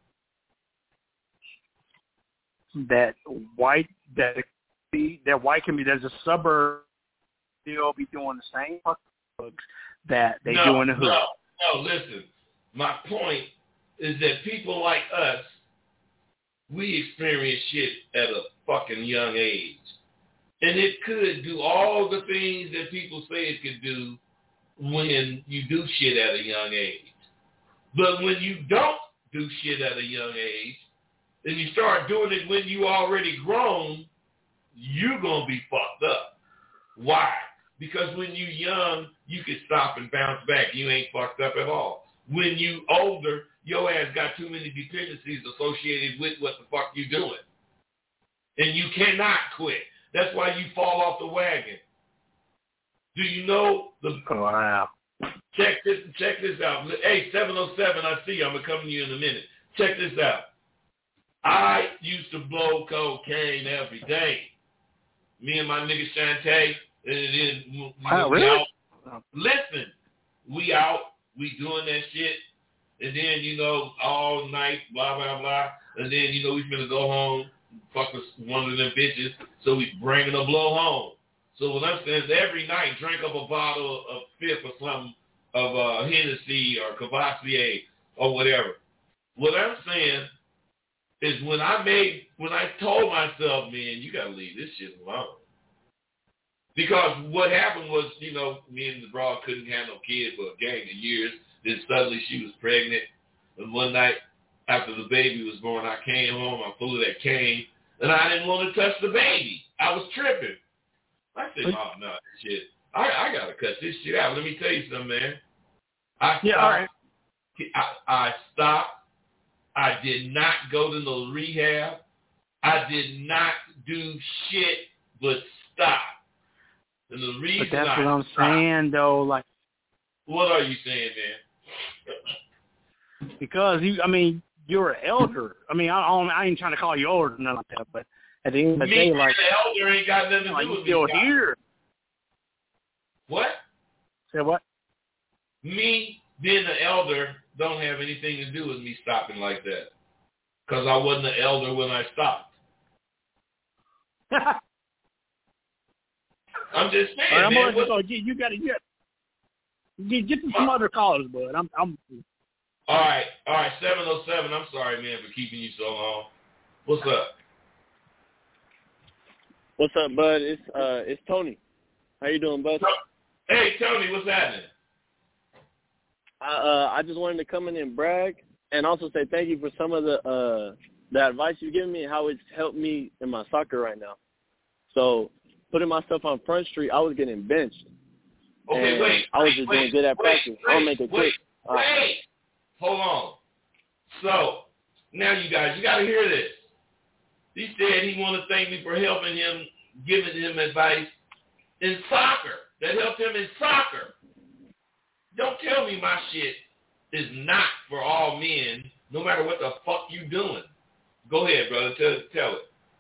That white can be, there's a suburb, they'll be doing the same fucking that they do in the hood. No, listen. My point is that people like us, we experience shit at a fucking young age. And it could do all the things that people say it could do when you do shit at a young age. But when you don't do shit at a young age, and you start doing it when you already grown, you're going to be fucked up. Why? Because when you young, you can stop and bounce back. You ain't fucked up at all. When you older, your ass got too many dependencies associated with what the fuck you doing. And you cannot quit. That's why you fall off the wagon. Do you know the... Wow. Check this out. Hey, 707, I see you. I'm going to come to you in a minute. Check this out. I used to blow cocaine every day. Me and my nigga Shantae, and then really? Out. Listen, we out, we doing that shit, and then, all night, blah, blah, blah, and then, we finna go home, fuck with one of them bitches, so we bringing a blow home. So what I'm saying is every night, drink up a bottle of fifth or something of Hennessy or Cavassier or whatever. What I'm saying is when I told myself, man, you got to leave this shit alone. Because what happened was, me and the broad couldn't have no kids for a gang of years. Then suddenly she was pregnant. And one night after the baby was born, I came home, I flew that cane, and I didn't want to touch the baby. I was tripping. I said, oh, no, shit. I got to cut this shit out. Let me tell you something, man. I stopped. I did not go to no rehab. I did not do shit but stop. And the reason but that's what I'm saying, though. Like, What are you saying, man? Because you're an elder. I ain't trying to call you older or nothing like that, but at the end of the day, like the elder ain't got nothing to do with me. Still here. What? Say what? Me being the elder don't have anything to do with me stopping like that. Because I wasn't an elder when I stopped. I'm just saying, right, man. You got to get to some other callers, bud. I'm. All right. 707. I'm sorry, man, for keeping you so long. What's up? What's up, bud? It's Tony. How you doing, bud? Hey, Tony, what's happening? I just wanted to come in and brag, and also say thank you for some of the advice you've given me and how it's helped me in my soccer right now. So, putting myself on Front Street, I was getting benched. Okay, wait. I was just doing good at practice. I'll make it quick. Wait. Hold on. So, now you guys, you got to hear this. He said he wanted to thank me for helping him, giving him advice in soccer. That helped him in soccer. Don't tell me my shit is not for all men, no matter what the fuck you doing. Go ahead, brother. Tell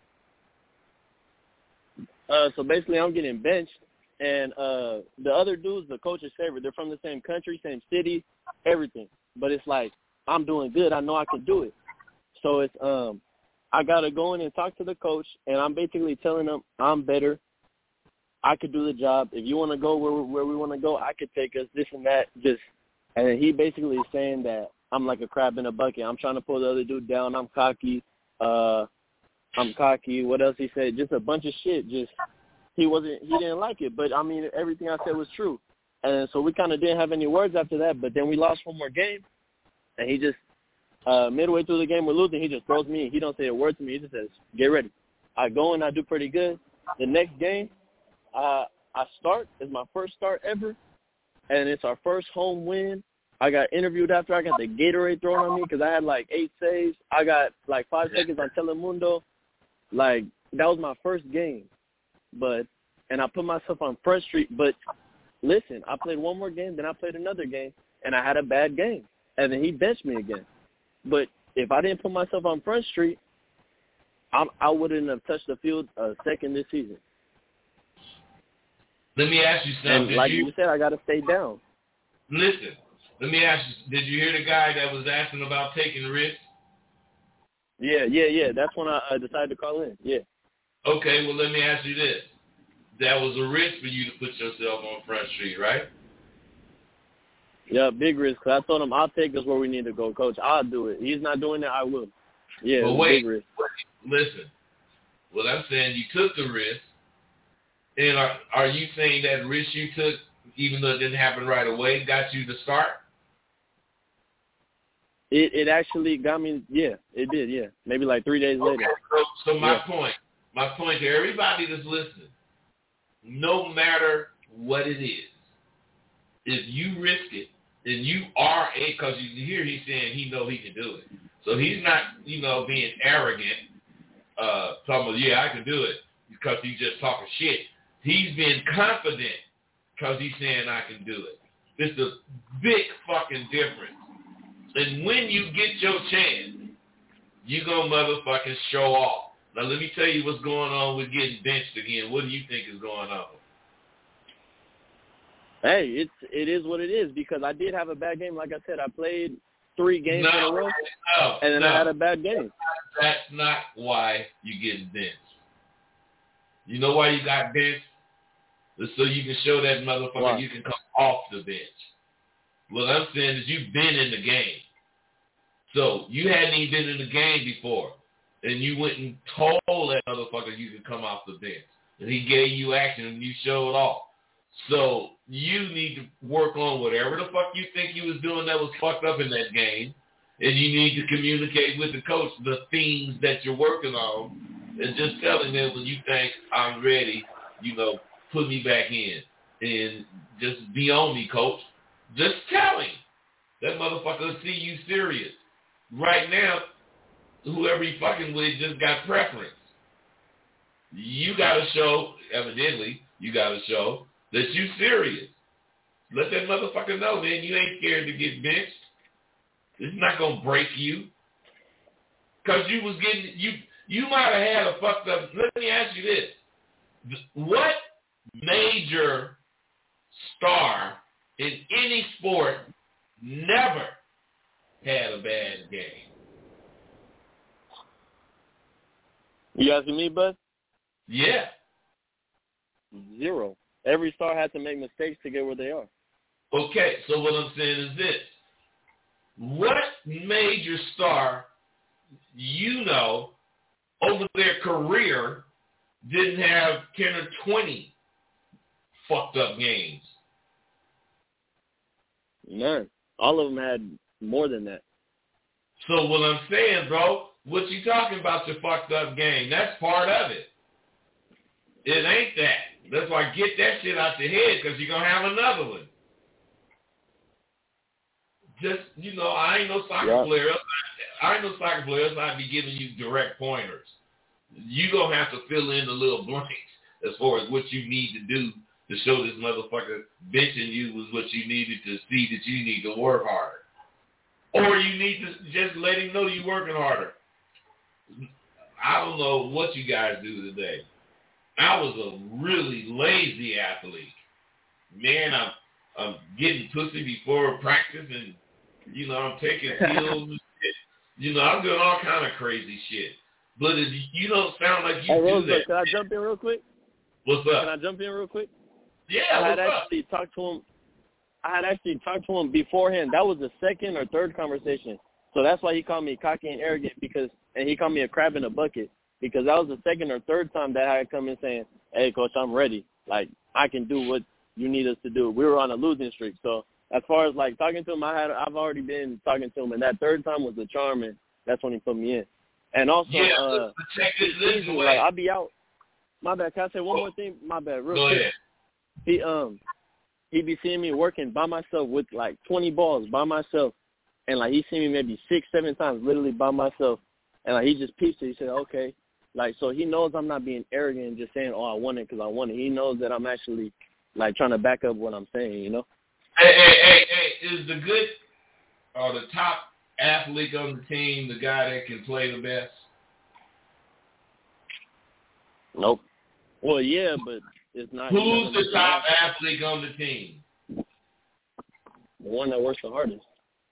it. So basically, I'm getting benched, and the other dudes, the coach's favorite, they're from the same country, same city, everything. But it's like, I'm doing good. I know I can do it. So it's I got to go in and talk to the coach, and I'm basically telling him I'm better. I could do the job. If you want to go where we want to go, I could take us, this and that. And he basically is saying that I'm like a crab in a bucket. I'm trying to pull the other dude down. I'm cocky. What else he said? Just a bunch of shit. He didn't like it. But, everything I said was true. And so we kind of didn't have any words after that. But then we lost one more game. And he just, midway through the game we're losing, he just throws me in. He don't say a word to me. He just says, get ready. I go and I do pretty good. The next game, I start. It's my first start ever. And it's our first home win. I got interviewed after. I got the Gatorade thrown on me because I had like 8 saves. I got like 5 seconds on Telemundo. Like, that was my first game. And I put myself on Front Street. But listen, I played one more game, then I played another game, and I had a bad game. And then he benched me again. But if I didn't put myself on Front Street, I wouldn't have touched the field a second this season. Let me ask you something. And like you said, I got to stay down. Listen, let me ask you, did you hear the guy that was asking about taking risks? Yeah. That's when I decided to call in, yeah. Okay, well, let me ask you this. That was a risk for you to put yourself on Front Street, right? Yeah, big risk. Cause I told him, I'll take us where we need to go, Coach. I'll do it. He's not doing it, I will. Yeah, but wait, big risk. Listen. What I'm saying, you took the risk. And are you saying that risk you took, even though it didn't happen right away, got you to start? It actually got me, yeah, it did, yeah. Maybe like 3 days later. So my point to everybody that's listening, no matter what it is, if you risk it, and you are because you hear he's saying he know he can do it. So he's not, being arrogant, talking about, yeah, I can do it, because he's just talking shit. He's being confident because he's saying I can do it. It's a big fucking difference. And when you get your chance, you gonna motherfucking show off. Now let me tell you what's going on with getting benched again. What do you think is going on? Hey, it is what it is, because I did have a bad game. Like I said, I played 3 games in a row, and then I had a bad game. That's not why you get benched. You know why you got benched? It's so you can show that motherfucker you can come off the bench. What I'm saying is you've been in the game. So you hadn't even been in the game before. And you went and told that motherfucker you could come off the bench. And he gave you action and you showed off. So you need to work on whatever the fuck you think you was doing that was fucked up in that game. And you need to communicate with the coach the things that you're working on. And just telling them when you think I'm ready, put me back in. And just be on me, coach. Just tell him. That motherfucker will see you serious. Right now, whoever he fucking with just got preference. You got to show, evidently, that you serious. Let that motherfucker know, man, you ain't scared to get benched. It's not going to break you. Because you was getting, you might have had a fucked up, let me ask you this. What major star in any sport never had a bad game? You asking me, bud? Yeah. Zero. Every star had to make mistakes to get where they are. Okay, so what I'm saying is this. What major star you know over their career didn't have 10 or 20 fucked up games? None. All of them had more than that. So what I'm saying, bro, what you talking about your fucked up game? That's part of it. It ain't that. That's why get that shit out your head because you're going to have another one. Just, I ain't no soccer player. I ain't no soccer player. I'd be giving you direct pointers. You going to have to fill in the little blanks as far as what you need to do to show this motherfucker benching you was what you needed to see that you need to work harder. Or you need to just let him know you're working harder. I don't know what you guys do today. I was a really lazy athlete. Man, I'm getting pussy before practice and, I'm taking pills and shit. I'm doing all kind of crazy shit. But if you don't sound like you do that. Can I jump in real quick? What's up? Can I jump in real quick? Yeah, I had what's actually talked to him beforehand. That was the second or third conversation. So that's why he called me cocky and arrogant and he called me a crab in a bucket because that was the second or third time that I had come in saying, hey, Coach, I'm ready. Like, I can do what you need us to do. We were on a losing streak. So as far as, like, talking to him, I've already been talking to him. And that third time was the charm, and that's when he put me in. And also, check this way. Like, I'll be out. My bad. Can I say one more thing? My bad. Real quick. Ahead. He be seeing me working by myself with, like, 20 balls by myself. And, like, he seen me maybe 6-7 times literally by myself. And, like, he just peeps it. He said, okay. Like, so he knows I'm not being arrogant and just saying, I won it because I won it. He knows that I'm actually, like, trying to back up what I'm saying, Hey, is the good or the top athlete on the team the guy that can play the best? Nope. Well, yeah, but it's not. Who's the top athlete on the team? The one that works the hardest.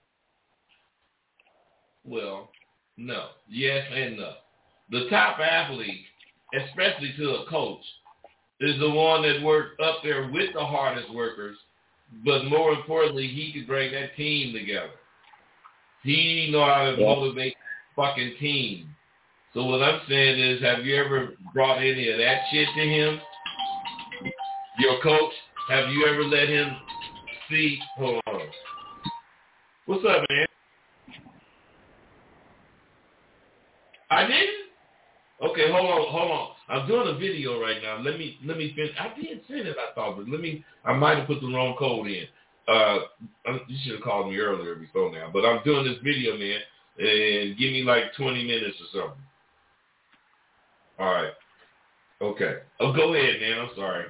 Well, no. Yes and no. The top athlete, especially to a coach, is the one that worked up there with the hardest workers, but more importantly, he could bring that team together. He know how to motivate the fucking team. So what I'm saying is, have you ever brought any of that shit to him? Your coach, have you ever let him see? Hold on. What's up, man? I didn't? Okay, hold on. I'm doing a video right now. Let me finish. I did send it, I thought, but I might have put the wrong code in. You should have called me earlier before now. But I'm doing this video, man, and give me like 20 minutes or something. All right. Okay. Oh, go ahead, man. I'm sorry.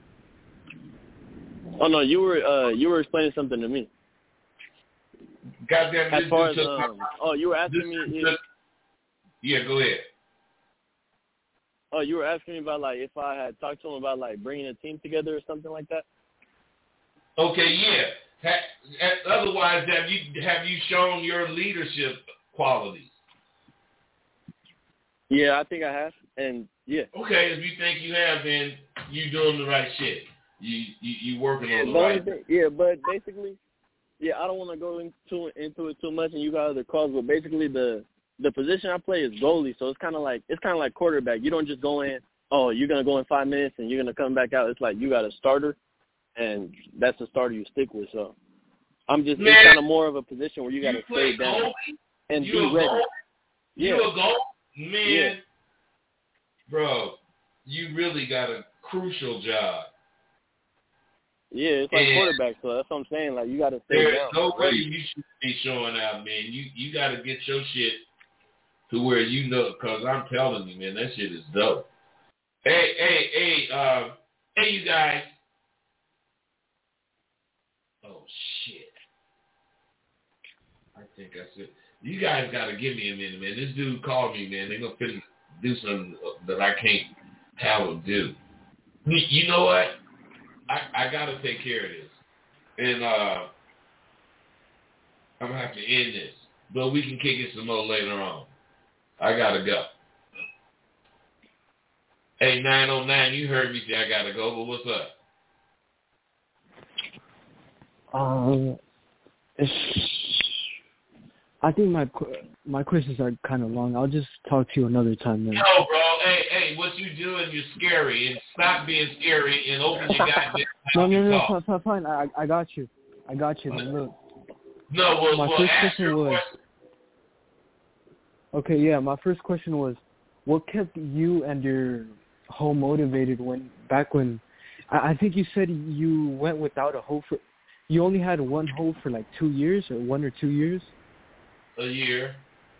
Oh no, you were explaining something to me. Goddamn. As far as you were asking me. Yeah, go ahead. Oh, you were asking me about, like, if I had talked to him about, like, bringing a team together or something like that? Okay, yeah. Otherwise, have you shown your leadership qualities? Yeah, I think I have, and yeah. Okay, if you think you have, then you doing the right shit. You working on the right thing. Yeah, but basically, I don't want to go into it too much, and you got other calls, but basically the position I play is goalie, so it's kind of like quarterback. You don't just go in, you're going to go in 5 minutes and you're going to come back out. It's like you got a starter, and that's the starter you stick with. So I'm just it's kind of more of a position where you got to stay down and be ready. You a goal? Man, bro, you really got a crucial job. Yeah, it's like quarterback, so that's what I'm saying. Like, you got to stay down. There's no way you should be showing out, man. You got to get your shit to where you know, because I'm telling you, man, that shit is dope. Hey, you guys. Oh, shit. I think that's it. You guys got to give me a minute, man. This dude called me, man. They're going to do something that I can't have him do. You know what? I got to take care of this. And I'm going to have to end this. But we can kick it some more later on. I got to go. Hey, 909, you heard me say I got to go, but what's up? I think my questions are kind of long. I'll just talk to you another time, man. No, bro. Hey, what you doing? You're scary. And stop being scary and open your goddamn mouth. No, fine. I got you. Then. Look. No, well, my first question was. Okay, yeah. My first question was, what kept you and your hoe motivated back when? I think you said you went without a hoe for. You only had one hoe for like 2 years, or 1 or 2 years. A year.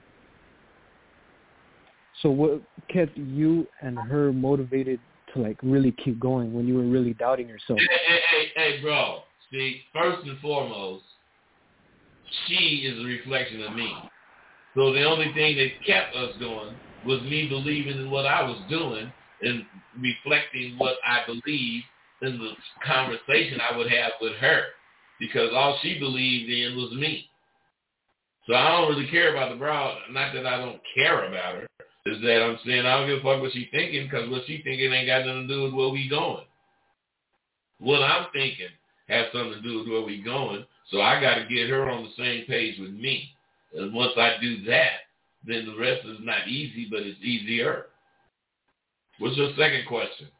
So what kept you and her motivated to like really keep going when you were really doubting yourself? Hey, bro. See, first and foremost, she is a reflection of me. So the only thing that kept us going was me believing in what I was doing and reflecting what I believed in the conversation I would have with her, because all she believed in was me. So I don't really care about the broad. Not that I don't care about her. Is that I'm saying I don't give a fuck what she thinking, because what she thinking ain't got nothing to do with where we going. What I'm thinking has something to do with where we going. So I got to get her on the same page with me. And once I do that, then the rest is not easy, but it's easier. What's your second question?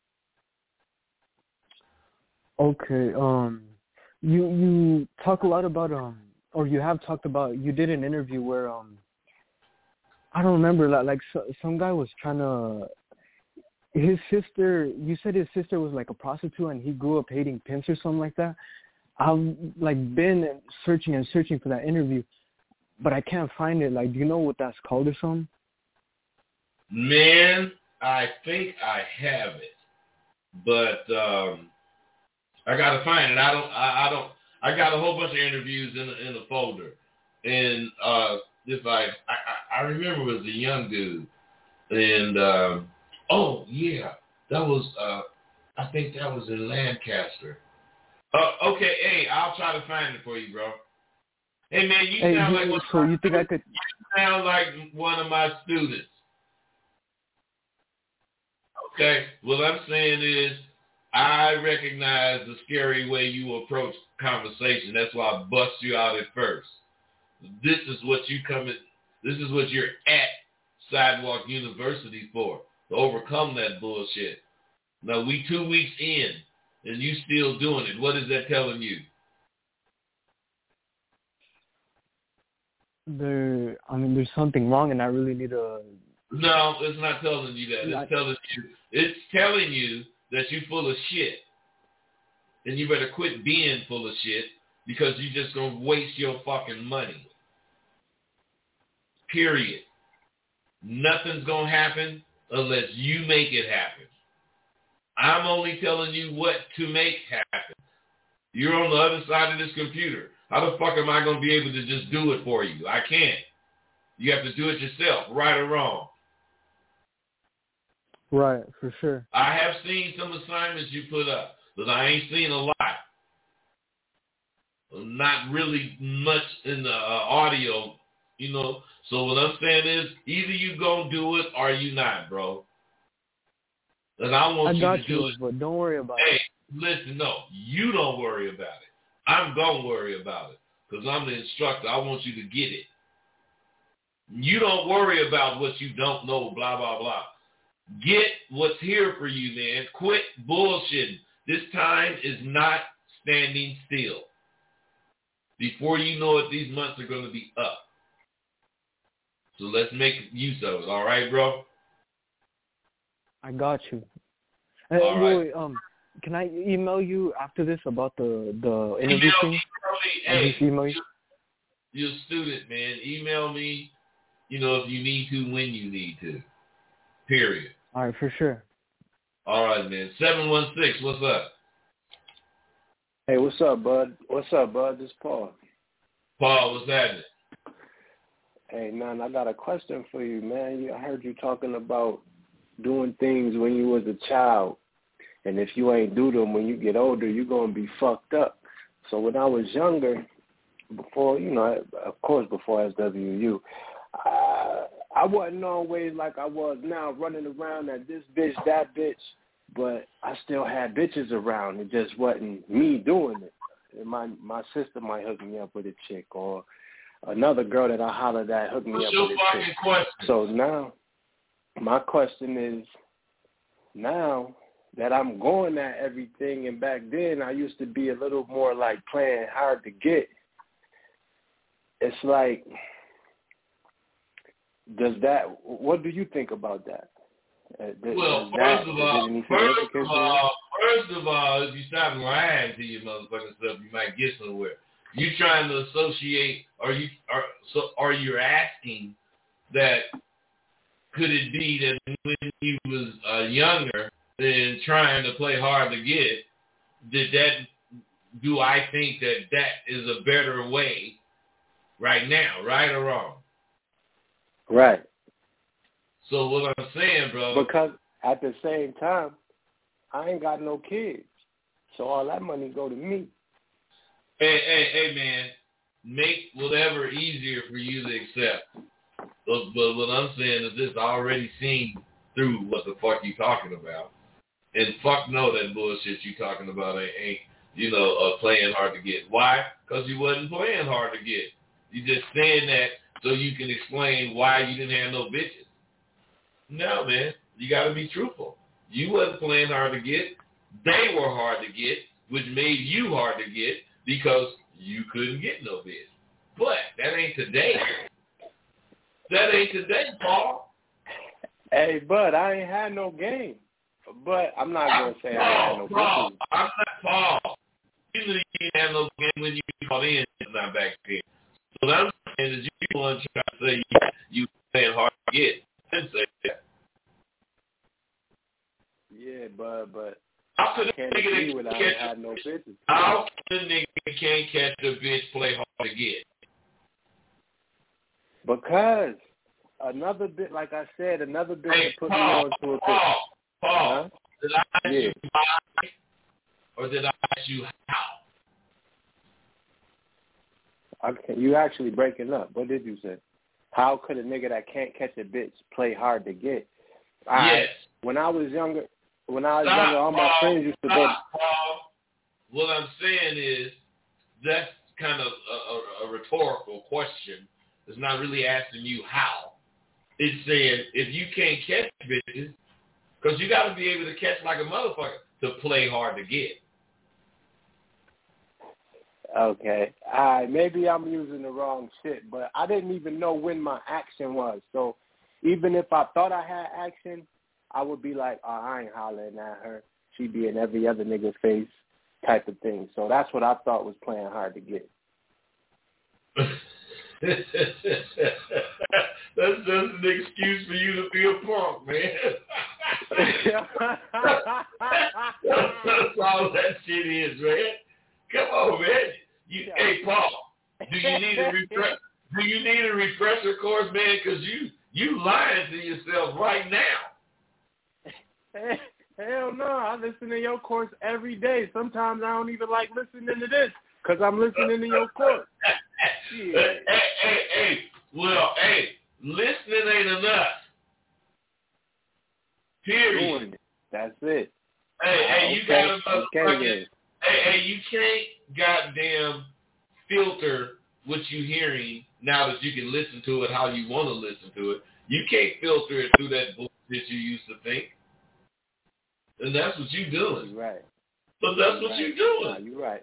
Okay. You talk a lot about or you have talked about. You did an interview where I don't remember, like some guy was trying to. His sister. You said his sister was like a prostitute, and he grew up hating pimps or something like that. I've like been searching for that interview, but I can't find it. Like, do you know what that's called or something? Man, I think I have it, but I gotta find it. I don't. I got a whole bunch of interviews in a folder, and it's like I remember it was a young dude, and oh yeah, that was I think that was in Lancaster. Okay, hey, I'll try to find it for you, bro. Hey man, you sound like you think I could? You sound like one of my students. Okay, what I'm saying is, I recognize the scary way you approach conversation. That's why I bust you out at first. This is what you're at Sidewalk University for, to overcome that bullshit. Now we 2 weeks in, and you still doing it. What is that telling you? There's something wrong, and I really need to. No, it's not telling you that. It's telling you that you're full of shit. And you better quit being full of shit, because you're just going to waste your fucking money. Period. Nothing's going to happen unless you make it happen. I'm only telling you what to make happen. You're on the other side of this computer. How the fuck am I going to be able to just do it for you? I can't. You have to do it yourself, right or wrong. Right, for sure. I have seen some assignments you put up, but I ain't seen a lot. Not really much in the audio, you know. So what I'm saying is, either you gonna do it or you not, bro. And I want you to do it. But don't worry about it. Hey, listen, no, you don't worry about it. I'm gonna worry about it, because I'm the instructor. I want you to get it. You don't worry about what you don't know, blah, blah, blah. Get what's here for you, man. Quit bullshitting. This time is not standing still. Before you know it, these months are going to be up. So let's make use of it. All right, bro? I got you. All right. Can I email you after this about the interview thing? Hey, email you? You're a student, man. Email me, if you need to, when you need to. Period. All right, for sure. All right, man. 716, what's up? Hey, what's up, bud? What's up, bud? This is Paul. Paul, what's happening? Hey, man, I got a question for you, man. I heard you talking about doing things when you was a child, and if you ain't do them when you get older, you're going to be fucked up. So when I was younger, before, of course before SWU, I wasn't always like I was now, running around at this bitch, that bitch, but I still had bitches around. It just wasn't me doing it. And my sister might hook me up with a chick, or another girl that I hollered at hooked me up with a chick. Question? So now, my question is, now that I'm going at everything, and back then I used to be a little more like playing hard to get, it's like, what do you think about that? Well, first of all, if you stop lying to your motherfucking stuff, you might get somewhere. You trying to associate, or you're asking that could it be that when he was younger and trying to play hard to get, do I think that is a better way right now, right or wrong? Right. So what I'm saying, bro. Because at the same time, I ain't got no kids, so all that money go to me. Hey, man, make whatever easier for you to accept. But what I'm saying is this: I already seen through what the fuck you talking about, and fuck no, that bullshit you talking about ain't playing hard to get. Why? Because you wasn't playing hard to get. You just saying that so you can explain why you didn't have no bitches. No, man, you got to be truthful. You wasn't playing hard to get. They were hard to get, which made you hard to get because you couldn't get no bitch. But that ain't today. That ain't today, Paul. Hey, bud, I ain't had no game. But I'm not going to say I ain't had no Paul, bitches. I'm not Paul. You knew you didn't have no game when you called in, not back then. So what I'm saying is you want to try to say you playing hard to get. I didn't say that. Yeah, but how could I can't agree with I ain't had no bitches. How could a nigga can't catch a bitch play hard to get? Because another bit, like I said, another bit to put me on to a bitch. Paul, did I ask Yeah. you why, or did I ask you how? You actually breaking up. What did you say? How could a nigga that can't catch a bitch play hard to get? Yes. When I was younger, all my friends used to go. Paul, what I'm saying is that's kind of a rhetorical question. It's not really asking you how. It's saying if you can't catch bitches, because you got to be able to catch like a motherfucker to play hard to get. Okay. Maybe I'm using the wrong shit, but I didn't even know when my action was. So even if I thought I had action, I would be like, oh, I ain't hollering at her. She be in every other nigga's face type of thing. So that's what I thought was playing hard to get. That's just an excuse for you to be a punk, man. That's all that shit is, man. Come on, man. Hey, Paul, do you need a refresher course, man? Because you lying to yourself right now. Hell no, I listen to your course every day. Sometimes I don't even like listening to this because I'm listening to your course. Hey, listening ain't enough. Period. That's it. Hey, you got to motherfucking. Hey, you can't goddamn filter what you hearing now that you can listen to it how you want to listen to it. You can't filter it through that bullshit you used to think. And that's what you're doing. You're right. But that's what you're doing. Nah, you're right.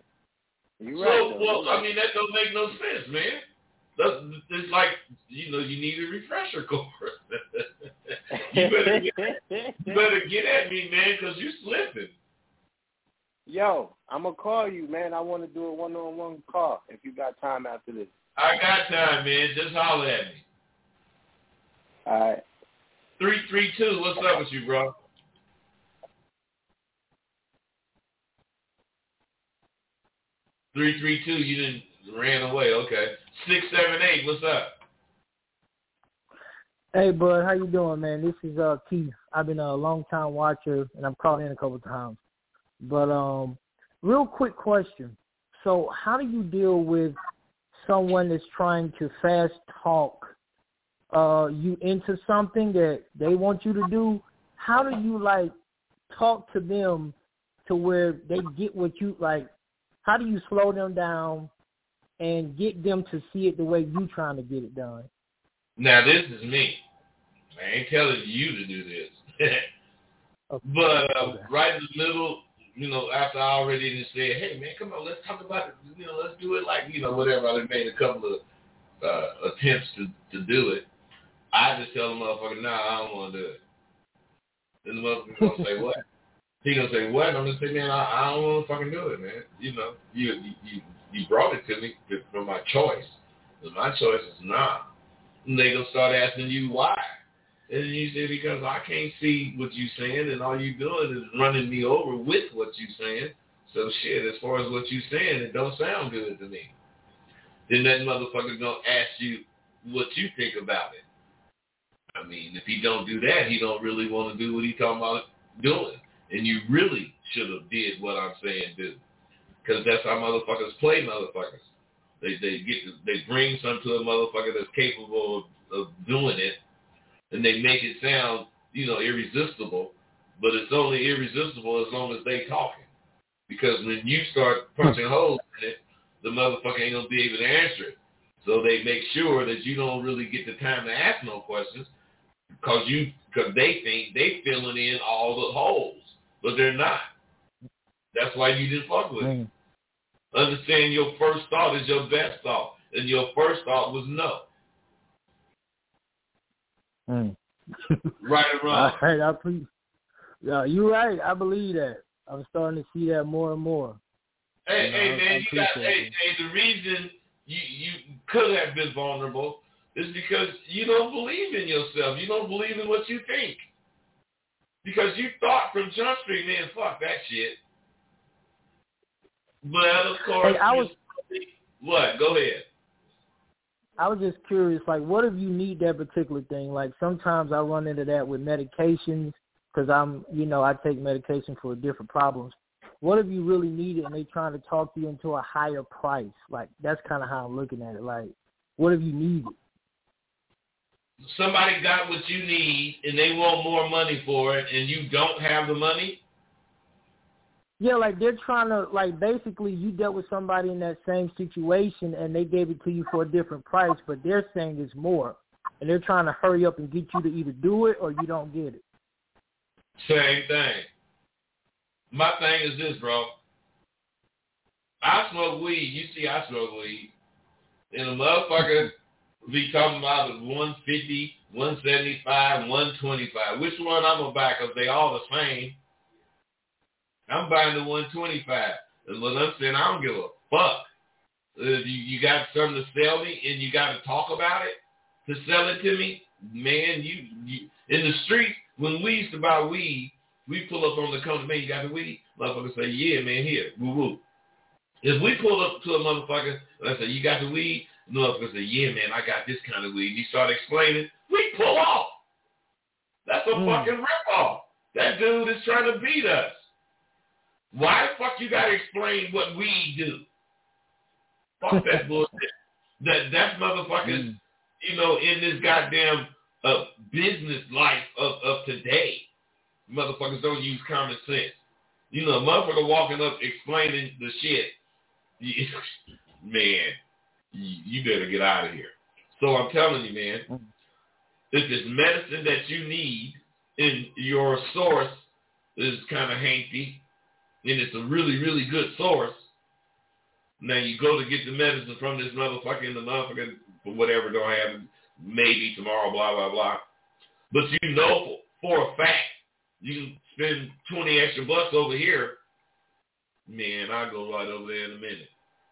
I mean, that don't make no sense, man. It's like, you need a refresher course. you better get at me, man, because you slipping. Yo, I'm going to call you, man. I want to do a one-on-one call if you got time after this. I got time, man. Just holler at me. All right. 332, what's up with you, bro? 332, you didn't ran away. Okay. 678, what's up? Hey, bud, how you doing, man? This is Keith. I've been a long-time watcher, and I've called in a couple of times. But real quick question. So how do you deal with someone that's trying to fast talk you into something that they want you to do? How do you, like, talk to them to where they get what you, like, how do you slow them down and get them to see it the way you trying to get it done? Now, this is me. I ain't telling you to do this. Okay. But right in the middle, after I already just said, hey, man, come on, let's talk about it. Let's do it like, whatever. I made a couple of attempts to do it. I just tell the motherfucker, nah, I don't want to do it. Then the motherfucker going to say, what? He going to say, what? I'm going to say, man, I don't want to fucking do it, man. You brought it to me from my choice. And my choice is nah. And they going to start asking you why. And you say, because I can't see what you saying, and all you doing is running me over with what you saying. So shit, as far as what you saying, it don't sound good to me. Then that motherfucker gonna ask you what you think about it. I mean, if he don't do that, he don't really want to do what he talking about doing. And you really should have did what I'm saying do. Because that's how motherfuckers play motherfuckers. They bring something to a motherfucker that's capable of doing it, and they make it sound, irresistible, but it's only irresistible as long as they talking. Because when you start punching holes in it, the motherfucker ain't going to be able to answer it. So they make sure that you don't really get the time to ask no questions because they think they filling in all the holes, but they're not. That's why you didn't fuck with it. Understand your first thought is your best thought, and your first thought was no. Right or wrong? All right, you're right. I believe that. I'm starting to see that more and more. Hey, man, the reason you could have been vulnerable is because you don't believe in yourself. You don't believe in what you think. Because you thought from Jump Street, man, fuck that shit. But, of course, what? Go ahead. I was just curious, like, what if you need that particular thing? Like, sometimes I run into that with medications because I take medication for different problems. What if you really need it and they trying to talk you into a higher price? Like, that's kind of how I'm looking at it. Like, what if you need it? Somebody got what you need and they want more money for it and you don't have the money? Yeah, like they're trying to, like basically you dealt with somebody in that same situation and they gave it to you for a different price, but they're saying it's more. And they're trying to hurry up and get you to either do it or you don't get it. Same thing. My thing is this, bro. I smoke weed. You see I smoke weed. And a motherfucker be talking about the 150, 175, 125. Which one I'm going to buy because they all the same. I'm buying the 125. And what I'm saying, I don't give a fuck. You got something to sell me and you got to talk about it to sell it to me? Man, you in the street, when we used to buy weed, we pull up on the corner, man, you got the weed? Motherfucker say, yeah, man, here, woo-woo. If we pull up to a motherfucker and I say, you got the weed? The motherfucker say, yeah, man, I got this kind of weed. You start explaining, we pull off. That's a fucking rip-off. That dude is trying to beat us. Why the fuck you got to explain what we do? Fuck that bullshit. That's motherfuckers, in this goddamn business life of today. Motherfuckers don't use common sense. A motherfucker walking up explaining the shit. Man, you better get out of here. So I'm telling you, man, if it's medicine that you need and your source is kind of hanky, and it's a really, really good source, now you go to get the medicine from this motherfucker and the motherfucker, whatever, don't have it, maybe tomorrow, blah, blah, blah. But for a fact, you can spend 20 extra bucks over here. Man, I'll go right over there in a minute.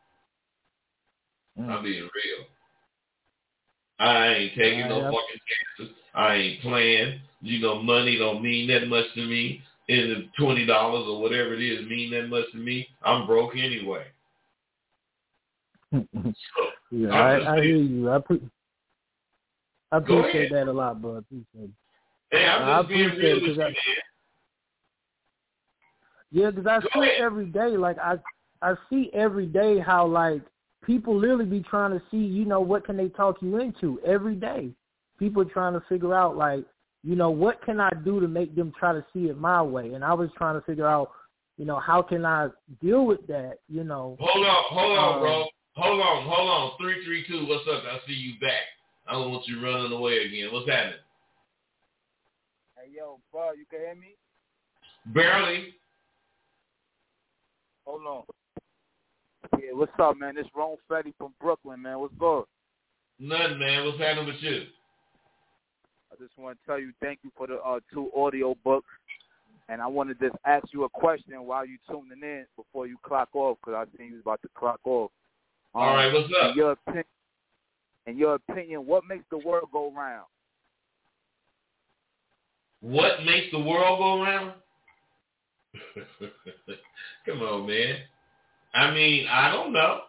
I'm being real. I ain't taking no fucking chances. I ain't playing. Money don't mean that much to me. And the $20 or whatever it is mean that much to me. I'm broke anyway. Yeah, I hear you. I appreciate that a lot, bro. I appreciate it. Hey, I'm just being real with you, man. Yeah, because I see it every day. Like, I see every day how, like, people literally be trying to see, you know, what can they talk you into every day. People trying to figure out, like, you know, what can I do to make them try to see it my way? And I was trying to figure out, you know, how can I deal with that, you know. Hold on, bro. Hold on. 332, what's up? I see you back. I don't want you running away again. What's happening? Hey, yo, bro, you can hear me? Barely. Hold on. Yeah, what's up, man? This Ron Fetty from Brooklyn, man. What's good? Nothing, man. What's happening with you? I just want to tell you thank you for the 2 audio books. And I want to just ask you a question while you tuning in before you clock off, because I think you was about to clock off. All right, what's up? In your opinion, what makes the world go round? What makes the world go round? Come on, man. I mean, I don't know.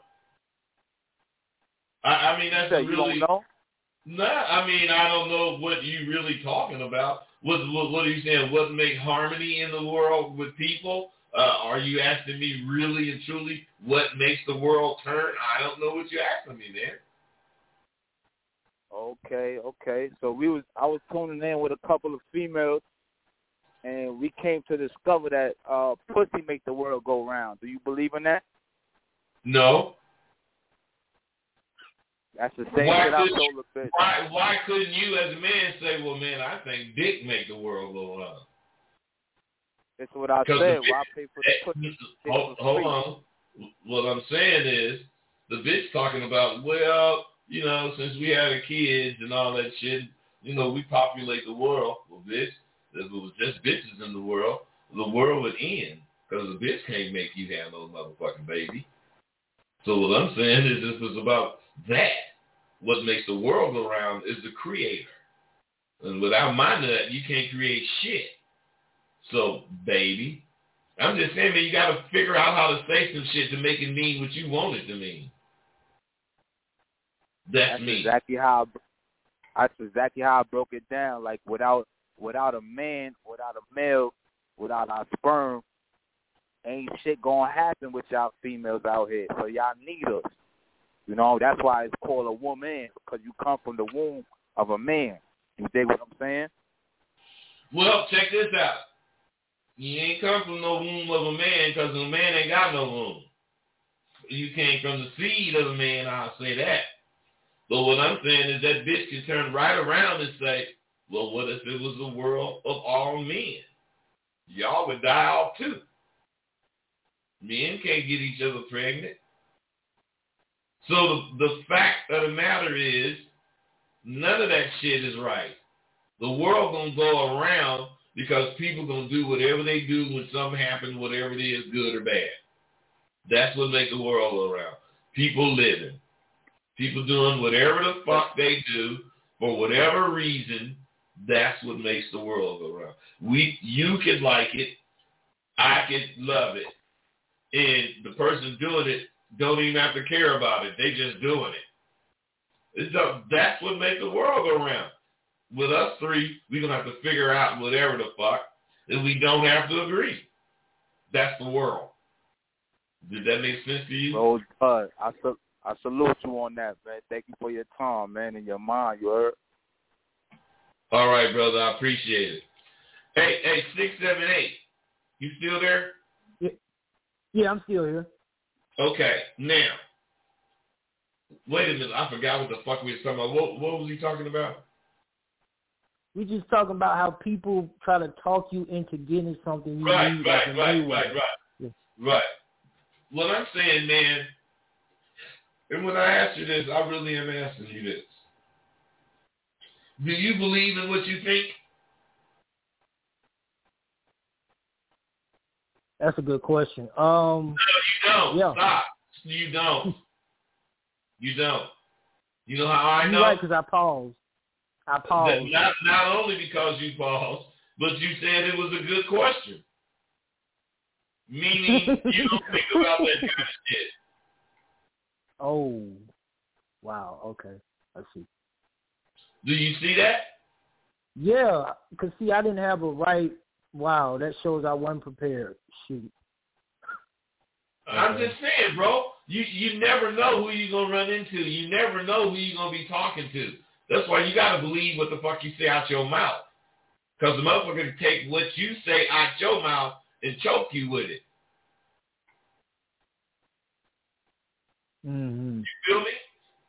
I mean, that's really... You don't know? Nah, I mean, I don't know what you really talking about. What are you saying? What makes harmony in the world with people? Are you asking me really and truly what makes the world turn? I don't know what you're asking me, man. Okay. So I was tuning in with a couple of females, and we came to discover that pussy make the world go round. Do you believe in that? No. That's the same shit I told the bitch. Why couldn't you as a man say, well, man, I think dick make the world go round? That's what I said. Why pay for the pussy? Hold on. What I'm saying is, the bitch talking about, well, you know, since we had our kids and all that shit, you know, we populate the world. Well, bitch, if it was just bitches in the world would end, because a bitch can't make you have no motherfucking baby. So what I'm saying is this is about that. What makes the world go round is the creator. And without my nut, you can't create shit. So, baby, I'm just saying, man, you got to figure out how to say some shit to make it mean what you want it to mean. That's me. Exactly how I broke it down. Like, without a man, without a male, without our sperm, ain't shit gonna happen with y'all females out here. So y'all need us. You know, that's why it's called a woman, because you come from the womb of a man. You dig what I'm saying? Well, check this out. You ain't come from no womb of a man, because a man ain't got no womb. You came from the seed of a man, I'll say that. But what I'm saying is that bitch can turn right around and say, well, what if it was a world of all men? Y'all would die off too. Men can't get each other pregnant. So the fact of the matter is, none of that shit is right. The world gonna go around because people gonna do whatever they do when something happens, whatever it is, good or bad. That's what makes the world go around. People living. People doing whatever the fuck they do for whatever reason. That's what makes the world go around. You could like it. I could love it. And the person doing it don't even have to care about it. They just doing it. That's what makes the world go around. With us three, we're going to have to figure out whatever the fuck, and we don't have to agree. That's the world. Did that make sense to you? Oh, I salute you on that, man. Thank you for your time, man, and your mind. You heard? All right, brother. I appreciate it. Hey, 678. You still there? Yeah, I'm still here. Okay. Now, wait a minute. I forgot what the fuck we was talking about. What was he talking about? We just talking about how people try to talk you into getting something you need. Right. What I'm saying, man, and when I ask you this, I really am asking you this. Do you believe in what you think? That's a good question. No, you don't. Yeah. Stop. You don't. You don't. You know how I know? You're right, because I paused. Not only because you paused, but you said it was a good question. Meaning you don't think about that kind of shit. Oh, wow. Okay, I see. Do you see that? Yeah, because, see, I didn't have a right. Wow, that shows I wasn't prepared. Shoot. I'm just saying, bro. You never know who you're going to run into. You never know who you're going to be talking to. That's why you got to believe what the fuck you say out your mouth. Because the motherfucker can take what you say out your mouth and choke you with it. Mm-hmm. You feel me?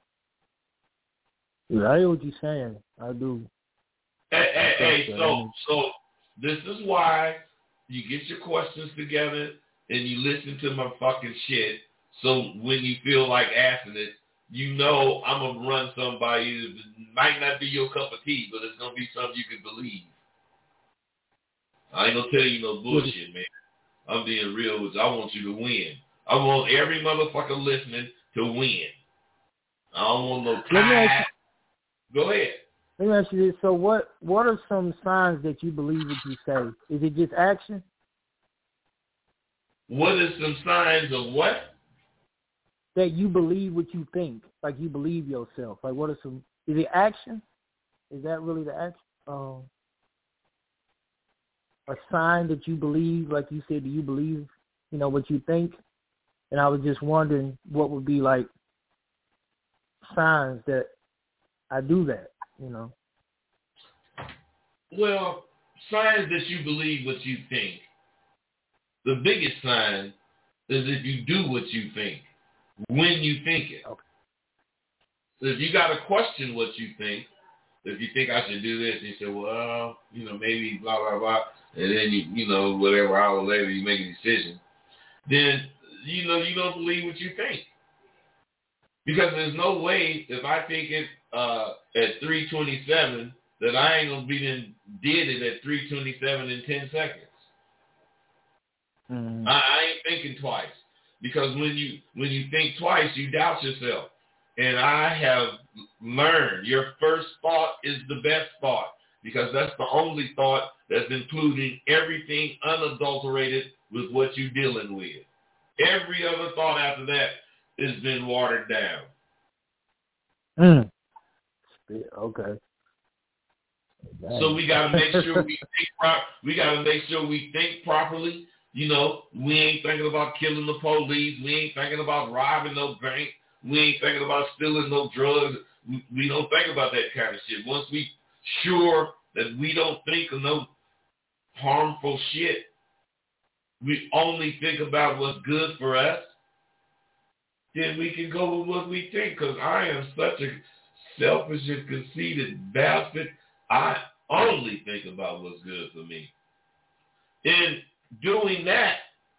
Yeah, I hear what you're saying. I do. Hey, so this is why you get your questions together and you listen to my fucking shit. So when you feel like asking it, you know I'm going to run something by you that might not be your cup of tea, but it's going to be something you can believe. I ain't going to tell you no bullshit, man. I'm being real with you. I want you to win. I want every motherfucker listening to win. I don't want no tie. Go ahead. Let me ask you this. So what are some signs that you believe what you say? Is it just action? What is some signs of what? That you believe what you think. Like you believe yourself. Like what are some, is it action? Is that really the action? A sign that you believe, like you said, do you believe, what you think? And I was just wondering what would be like signs that I do that, Well, signs that you believe what you think. The biggest sign is if you do what you think, when you think it. Okay. So if you got to question what you think, if you think I should do this, and you say, well, maybe blah, blah, blah, and then you whatever hour later you make a decision, then, you don't believe what you think. Because there's no way if I think it at 3:27 that I ain't going to be did it at 3:27 in 10 seconds. Mm-hmm. I ain't thinking twice. Because when you think twice, you doubt yourself. And I have learned your first thought is the best thought because that's the only thought that's including everything unadulterated with what you're dealing with. Every other thought after that has been watered down. Okay. So we got to make sure we got to make sure we think properly. We ain't thinking about killing the police. We ain't thinking about robbing no bank. We ain't thinking about stealing no drugs. We don't think about that kind of shit. Once we sure that we don't think of no harmful shit, we only think about what's good for us, then we can go with what we think. Because I am such a selfish and conceited bastard. I only think about what's good for me. And doing that,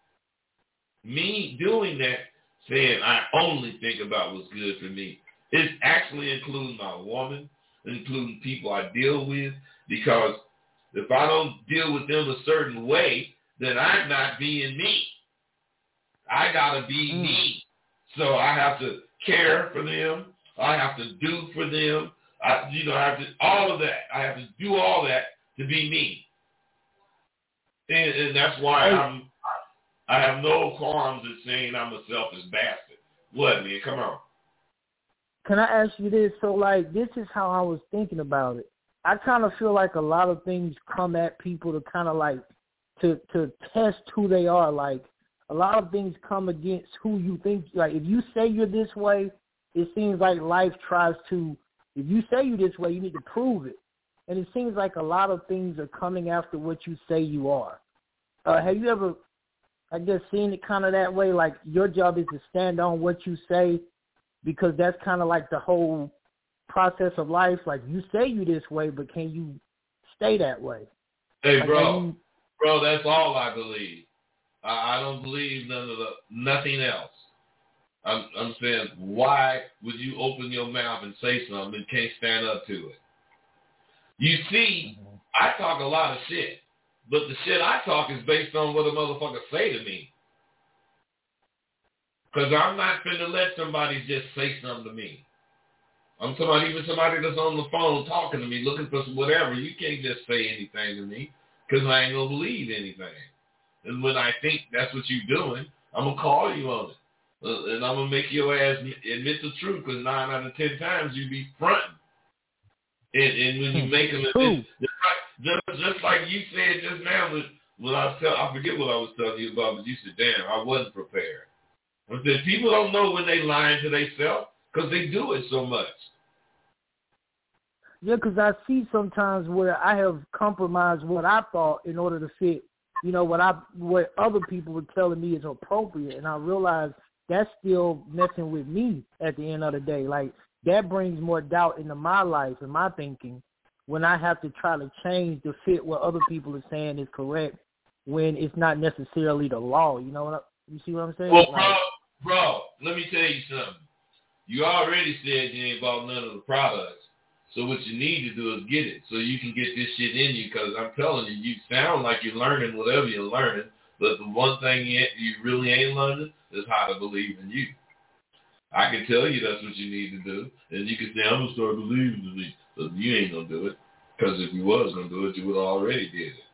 saying I only think about what's good for me, is actually including my woman, including people I deal with, because if I don't deal with them a certain way, then I'm not being me. I got to be me. So I have to care for them. I have to do for them. I have to, all of that. I have to do all that to be me. And that's why I have no qualms in saying I'm a selfish bastard. What, man? Come on. Can I ask you this? So, this is how I was thinking about it. I kind of feel like a lot of things come at people to kind of to test who they are. Like, a lot of things come against who you think. Like, if you say you're this way, it seems like life tries to, if you say you're this way, you need to prove it. And it seems like a lot of things are coming after what you say you are. Have you ever, seen it kind of that way? Like, your job is to stand on what you say because that's kind of like the whole process of life. Like, you say you this way, but can you stay that way? Hey, like, bro, that's all I believe. I don't believe nothing else. I'm saying, why would you open your mouth and say something and can't stand up to it? You see, I talk a lot of shit, but the shit I talk is based on what a motherfucker say to me. Because I'm not finna let somebody just say something to me. I'm somebody that's on the phone talking to me, looking for some whatever. You can't just say anything to me because I ain't gonna believe anything. And when I think that's what you're doing, I'm gonna call you on it. And I'm going to make your ass admit the truth, because 9 out of 10 times you be fronting. And when you make them admit, just like you said just now, when I forget what I was telling you about, but you said, damn, I wasn't prepared. I said, people don't know when they lying to themselves because they do it so much. Yeah, because I see sometimes where I have compromised what I thought in order to fit, what other people were telling me is appropriate, and I realize that's still messing with me at the end of the day. Like, that brings more doubt into my life and my thinking when I have to try to change to fit what other people are saying is correct when it's not necessarily the law. You see what I'm saying? Well, bro, let me tell you something. You already said you ain't bought none of the products. So what you need to do is get it so you can get this shit in you, because I'm telling you, you sound like you're learning whatever you're learning, but the one thing you really ain't learning is how to believe in you. I can tell you that's what you need to do, and you can say, I'm going to start believing in me. But you ain't going to do it, because if you was going to do it, you would have already did it.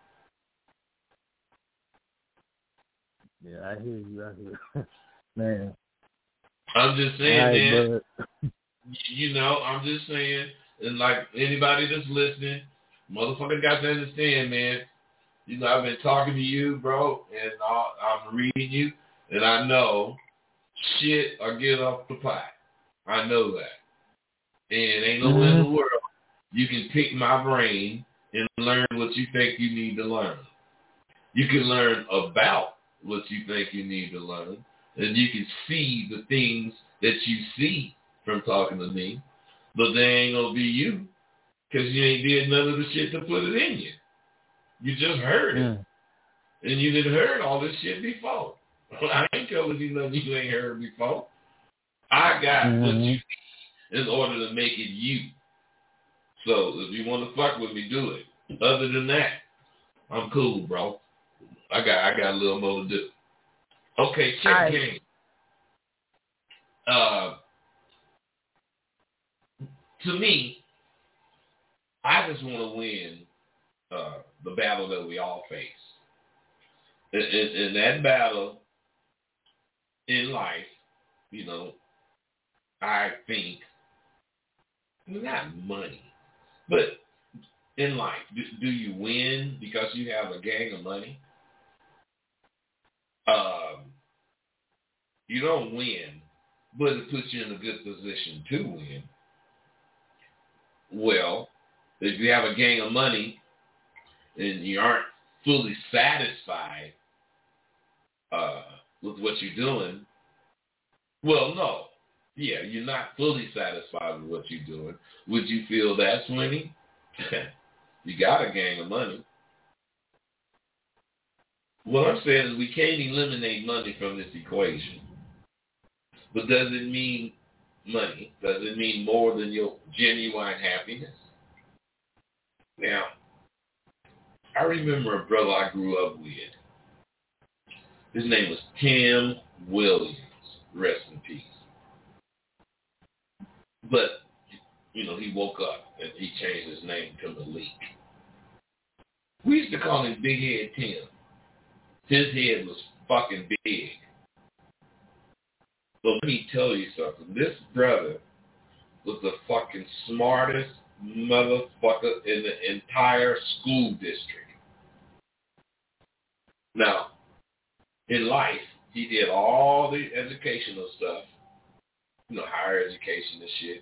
Yeah, I hear you. Man. I'm just saying, man, I'm just saying, and like anybody that's listening, motherfucker got to understand, man, I've been talking to you, bro, and I'm reading you, and I know shit or get off the pot. I know that. And ain't no way in the world you can pick my brain and learn what you think you need to learn. You can learn about what you think you need to learn, and you can see the things that you see from talking to me, but they ain't going to be you, because you ain't did none of the shit to put it in you. You just heard it. And you didn't heard all this shit before. I ain't telling you nothing you ain't heard before. I got what you need in order to make it you. So if you want to fuck with me, do it. Other than that, I'm cool, bro. I got a little more to do. Okay, check game. To me, I just want to win the battle that we all face. In that battle in life, I think, not money, but in life, do you win because you have a gang of money? You don't win, but it puts you in a good position to win. Well, if you have a gang of money and you aren't fully satisfied with what you're doing, well, no. Yeah, you're not fully satisfied with what you're doing. Would you feel that's winning? You got a gang of money. What I'm saying is we can't eliminate money from this equation. But does it mean money? Does it mean more than your genuine happiness? Now, I remember a brother I grew up with. His name was Tim Williams. Rest in peace. But, he woke up and he changed his name to Malik. We used to call him Big Head Tim. His head was fucking big. But let me tell you something. This brother was the fucking smartest motherfucker in the entire school district. Now, in life, he did all the educational stuff, higher education and shit.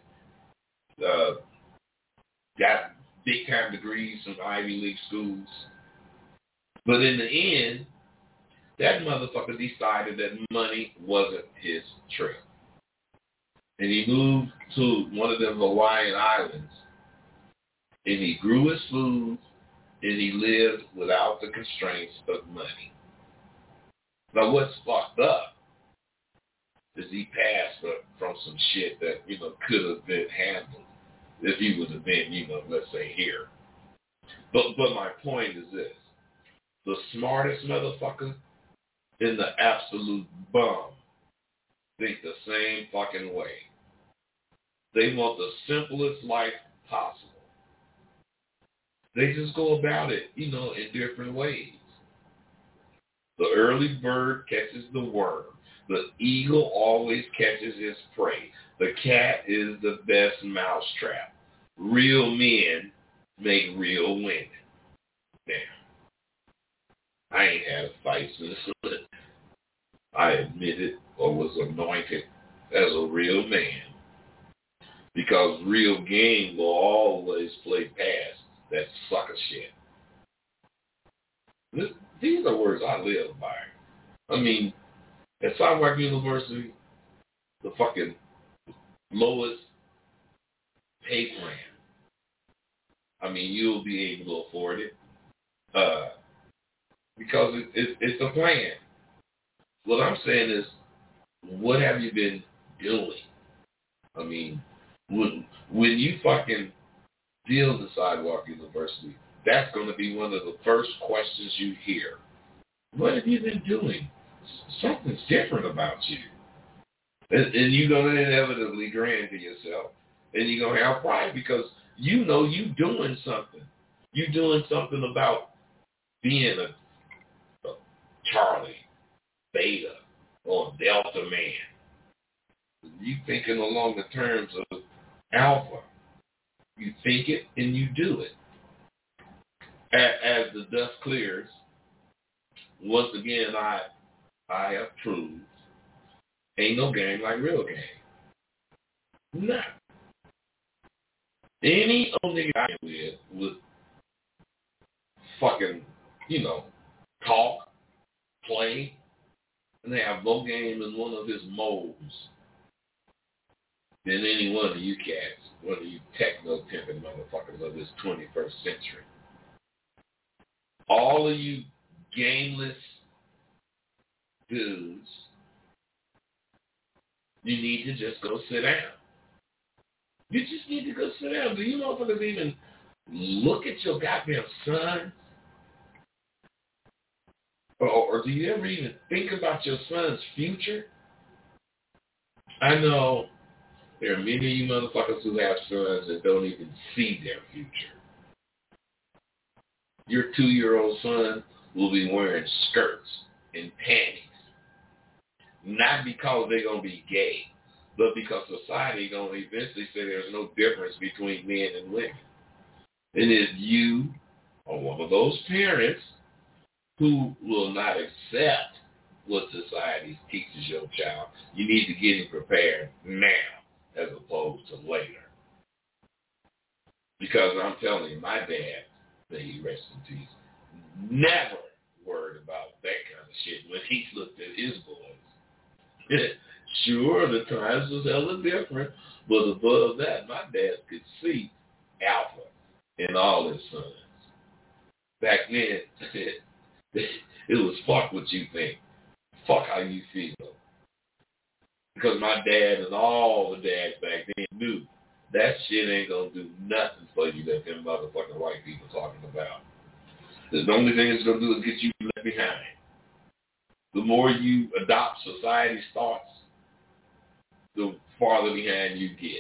Got big time degrees from Ivy League schools. But in the end, that motherfucker decided that money wasn't his trip. And he moved to one of them Hawaiian islands. And he grew his food. And he lived without the constraints of money. Now what's fucked up is he passed from some shit that, could have been handled if he would have been, let's say here. But my point is this. The smartest motherfucker and the absolute bum think the same fucking way. They want the simplest life possible. They just go about it, in different ways. The early bird catches the worm. The eagle always catches his prey. The cat is the best mousetrap. Real men make real women. Now, I ain't had a fight since I admitted or was anointed as a real man. Because real game will always play past that sucker shit. These are words I live by. I mean, at Southwark University, the fucking lowest pay plan. I mean, you'll be able to afford it because it's a plan. What I'm saying is, what have you been doing? I mean, when you fucking deal with Sidewalk University, that's going to be one of the first questions you hear. What have you been doing? Something's different about you. And you're going to inevitably grin to yourself. And you're going to have pride because you know you're doing something. You're doing something about being a Charlie, Beta, or Delta man. You thinking along the terms of Alpha. You think it and you do it. As the dust clears, once again, I have proved ain't no game like real game. Nah. Any old nigga I would fucking, talk, play, and they have more game than one of his moles than any one of you cats, one of you techno-tipping motherfuckers of this 21st century. All of you gameless dudes, you need to just go sit down. You just need to go sit down. Do you motherfuckers even look at your goddamn sons? Or do you ever even think about your son's future? I know there are many of you motherfuckers who have sons that don't even see their future. Your 2-year-old son will be wearing skirts and panties. Not because they're going to be gay, but because society is going to eventually say there's no difference between men and women. And if you are one of those parents who will not accept what society teaches your child, you need to get him prepared now as opposed to later. Because I'm telling you, my dad, that he rests in peace, never worried about that kind of shit when he looked at his boys. Sure, the times was hella different, but above that, my dad could see Alpha in all his sons. Back then, it was fuck what you think. Fuck how you feel. Because my dad and all the dads back then knew that shit ain't going to do nothing for you that them motherfucking white people talking about. The only thing it's going to do is get you left behind. The more you adopt society's thoughts, the farther behind you get.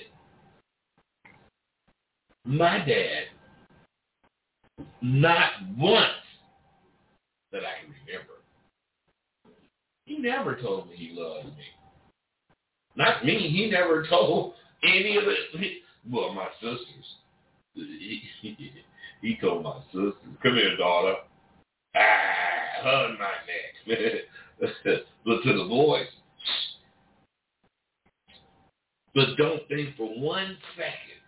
My dad, not once that I can remember, he never told me he loved me. Not me. He never told any of it. Well, my sisters. He told my sisters, "Come here, daughter. Hug my neck." But to the boys, but don't think for 1 second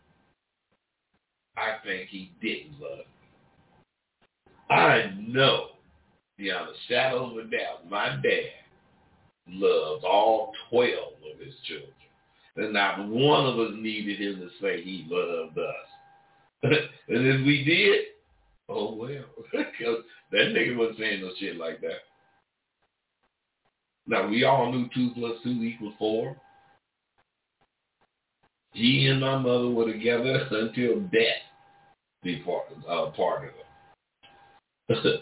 I think he didn't love me. I know, beyond a shadow of a doubt, my dad loved all 12 of his children. And not one of us needed him to say he loved us. And if we did, oh well. Because that nigga wasn't saying no shit like that. Now, we all knew 2 + 2 = 4. He and my mother were together until death parted them.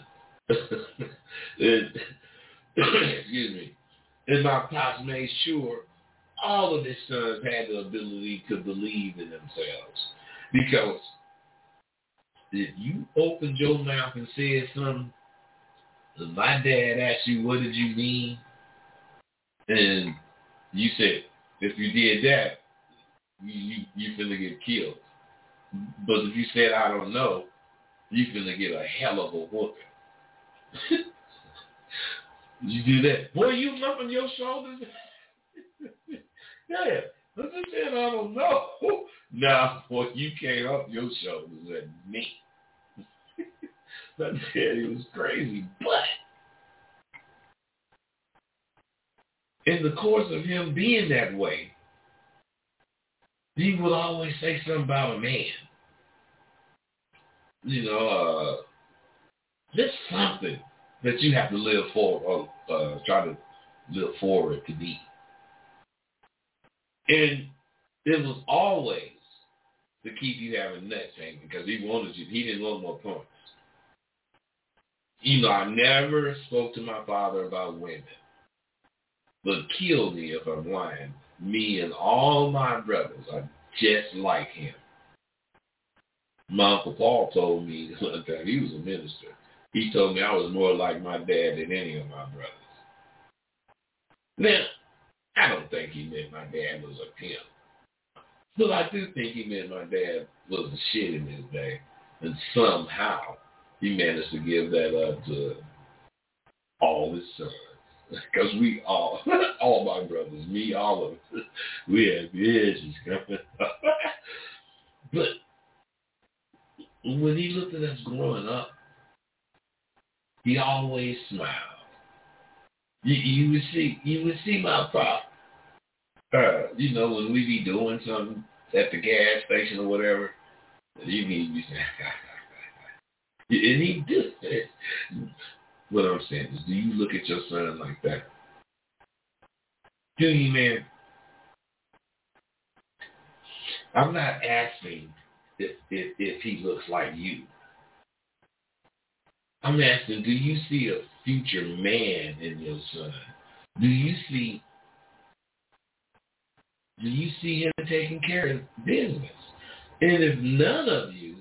Excuse me. And my pops made sure all of his sons had the ability to believe in themselves. Because if you opened your mouth and said something, and my dad asked you, what did you mean? And you said, if you did that, you finna get killed. But if you said, I don't know, you finna get a hell of a whooping. You do that. Boy, you lumping your shoulders? Yeah. But you said, I don't know. Nah, boy, you came up your shoulders at me. That daddy was crazy. But in the course of him being that way, he would always say something about a man. You know, just something that you have to live for, or try to live forward to be. And it was always to keep you having nuts hanging because he wanted you. He didn't want more points. You know, I never spoke to my father about women. But kill me if I'm lying. Me and all my brothers are just like him. My Uncle Paul told me one time, he was a minister. He told me I was more like my dad than any of my brothers. Now, I don't think he meant my dad was a pimp. But I do think he meant my dad was the shit in his day. And somehow he managed to give that up to all his sons. Because we all my brothers, me, all of us, we had bitches coming up. But when he looked at us growing up, he always smiled. You would see my pop. You know, when we be doing something at the gas station or whatever, you need be saying, and he do it. What I'm saying is, do you look at your son like that? Do you, man? I'm not asking if he looks like you. I'm asking, do you see a future man in your son? Do you see him taking care of business? And if none of you,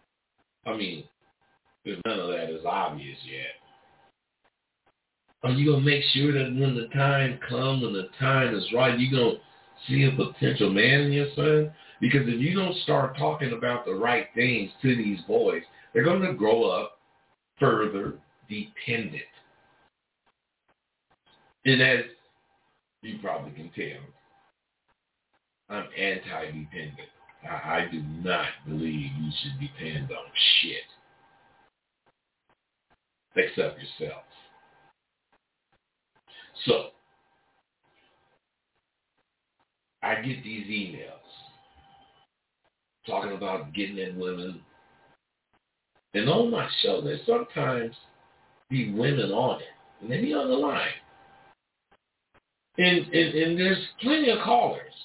if none of that is obvious yet, are you going to make sure that when the time comes, when the time is right, you're going to see a potential man in your son? Because if you don't start talking about the right things to these boys, they're going to grow up further dependent. And as you probably can tell, I'm anti-dependent. I do not believe you should depend on shit except yourself. So, I get these emails talking about getting in women. And on my show, there's sometimes be women on it. And they be on the line. And there's plenty of callers.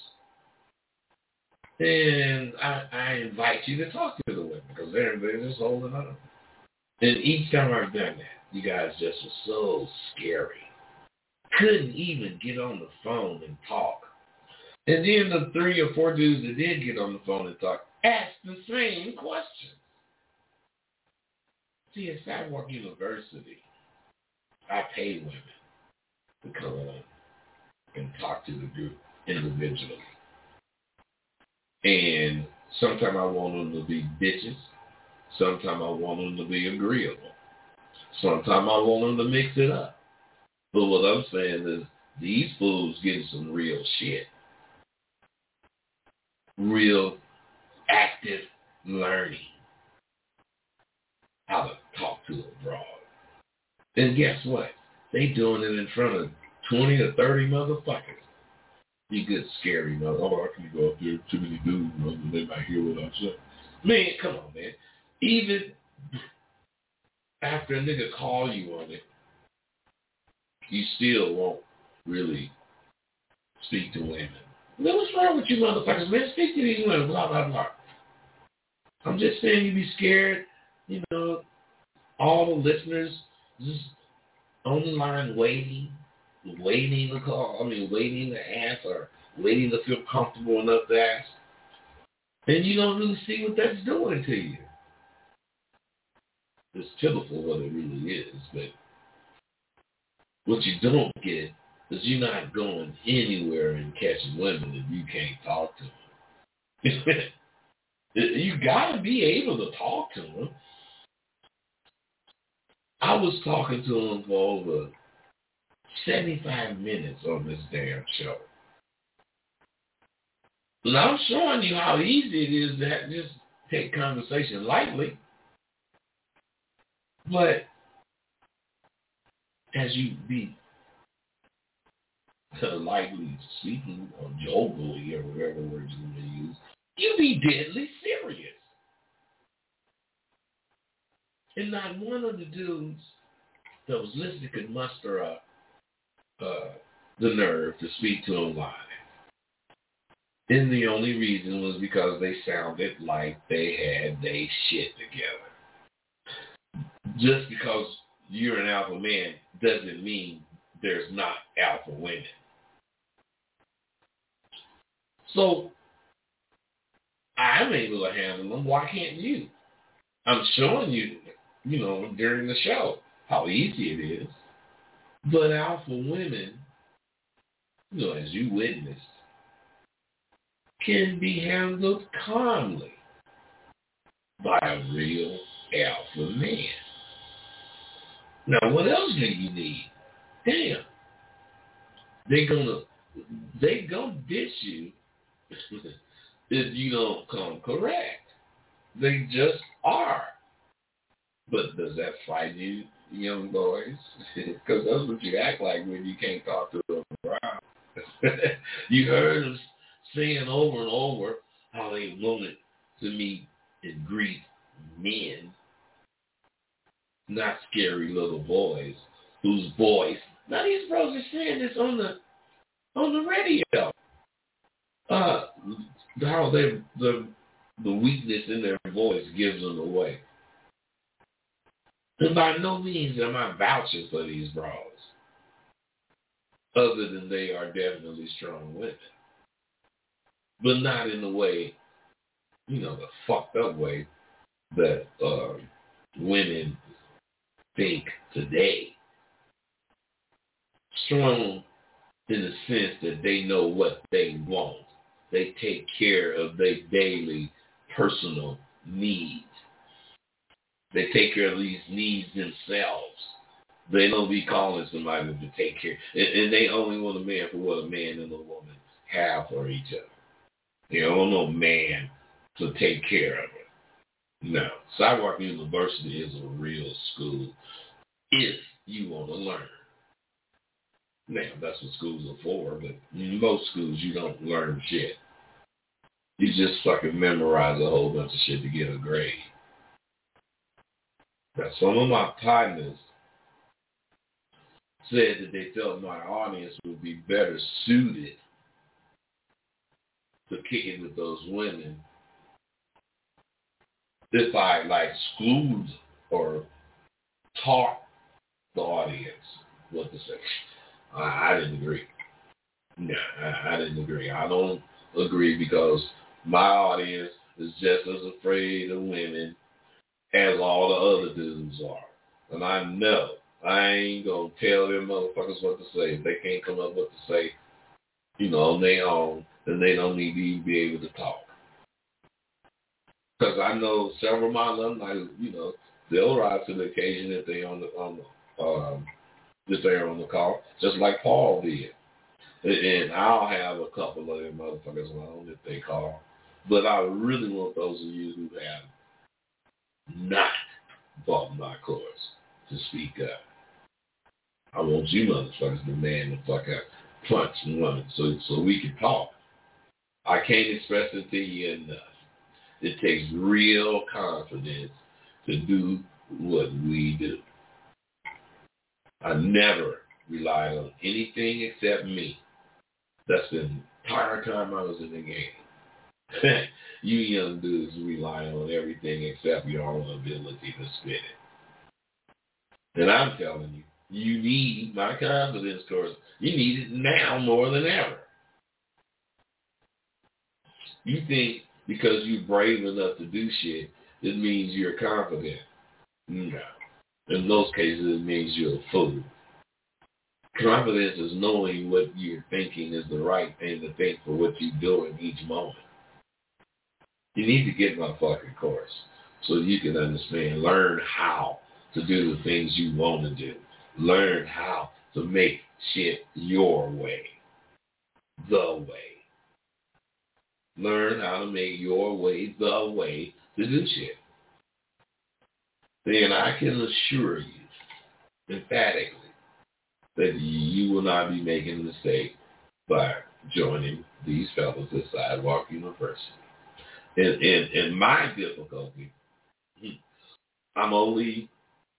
And I invite you to talk to the women because they're just holding on. And each time I've done that, you guys just were so scary. Couldn't even get on the phone and talk. And then the 3 or 4 dudes that did get on the phone and talk asked the same question. See, at Sidewalk University, I pay women to come on and talk to the group individually. And sometimes I want them to be bitches. Sometimes I want them to be agreeable. Sometimes I want them to mix it up. But what I'm saying is these fools getting some real shit. Real active learning how to talk to a broad. And guess what? They doing it in front of 20 or 30 motherfuckers. You good scary mother. Oh, I can go up there, too many dudes, and they might hear what I'm saying. Man, come on, man. Even after a nigga call you on it, you still won't really speak to women. Man, what's wrong with you motherfuckers? Man, speak to these women, blah, blah, blah. I'm just saying you be scared, you know, all the listeners just on the line waiting to call, waiting to ask or waiting to feel comfortable enough to ask. And you don't really see what that's doing to you. It's typical what it really is, but what you don't get Because you're not going anywhere and catching women if you can't talk to them. You got to be able to talk to them. I was talking to them for over 75 minutes on this damn show. And I'm showing you how easy it is to just take conversation lightly. But as you be lightly speaking, or jokingly, or whatever words you want to use, you be deadly serious. And not one of the dudes that was listening could muster up the nerve to speak to him live. And the only reason was because they sounded like they had their shit together. Just because you're an alpha man doesn't mean there's not alpha women. So I'm able to handle them. Why can't you? I'm showing you, during the show how easy it is. But alpha women, as you witnessed, can be handled calmly by a real alpha man. Now, what else do you need? Damn. They gonna ditch you if you don't come correct. They just are. But does that frighten you, young boys? Because that's what you act like when you can't talk to them around. You heard them saying over and over how they wanted to meet and greet men, not scary little boys whose voice. Now these bros are saying this on the radio. How the weakness in their voice gives them away. And by no means am I vouching for these bros, other than they are definitely strong women. But not in the way, the fucked up way that women think today. Strong in the sense that they know what they want. They take care of their daily personal needs. They take care of these needs themselves. They don't be calling somebody to take care. And they only want a man for what a man and a woman have for each other. They don't want no man to take care of it. No. Sidewalk University is a real school if you want to learn. Now, that's what schools are for, but in most schools you don't learn shit. You just fucking memorize a whole bunch of shit to get a grade. Now, some of my partners said that they felt my audience would be better suited to kick it with those women if I, schooled or taught the audience what to say. I didn't agree. No, I didn't agree. I don't agree because my audience is just as afraid of women as all the other dudes are. And I know I ain't going to tell them motherfuckers what to say. If they can't come up with what to say, on their own, then they don't need to even be able to talk. Because I know several of my alumni, they'll rise to the occasion if they're on the call, just like Paul did. And I'll have a couple of them motherfuckers on if they call. But I really want those of you who have not bought my course to speak up. I want you motherfuckers to man the fuck up, punch and run so we can talk. I can't express it to you enough. It takes real confidence to do what we do. I never relied on anything except me. That's the entire time I was in the game. You young dudes rely on everything except your own ability to spit it. And I'm telling you, you need my confidence course. You need it now more than ever. You think because you're brave enough to do shit, it means you're confident. No. In most cases, it means you're a fool. Confidence is knowing what you're thinking is the right thing to think for what you do in each moment. You need to get my fucking course so you can understand. Learn how to do the things you want to do. Learn how to make shit your way. The way. Learn how to make your way the way to do shit. Then I can assure you emphatically that you will not be making a mistake by joining these fellows at Sidewalk University. And my difficulty, I'm only,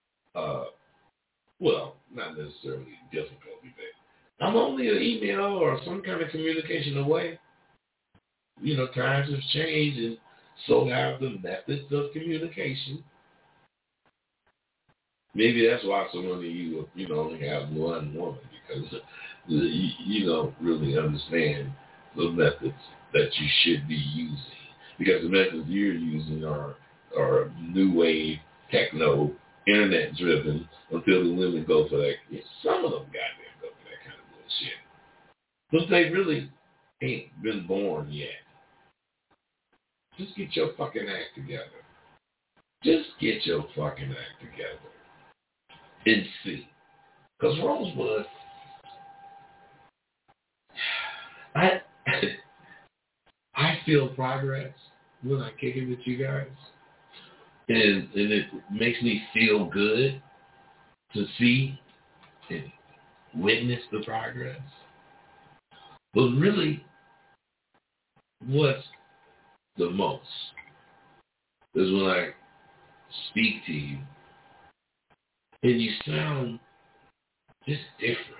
well, not necessarily difficulty, but I'm only an email or some kind of communication away. You know, times have changed, and so have the methods of communication. Maybe that's why so many of you only have one woman, because you don't really understand the methods that you should be using. Because the methods you're using are new wave, techno, internet driven until the women go for that. Some of them goddamn go for that kind of bullshit. But they really ain't been born yet. Just get your fucking act together. Just get your fucking act together. And see. Because Rosebud, I feel progress when I kick it with you guys. And it makes me feel good to see and witness the progress. But really, what's the most is when I speak to you and you sound just different.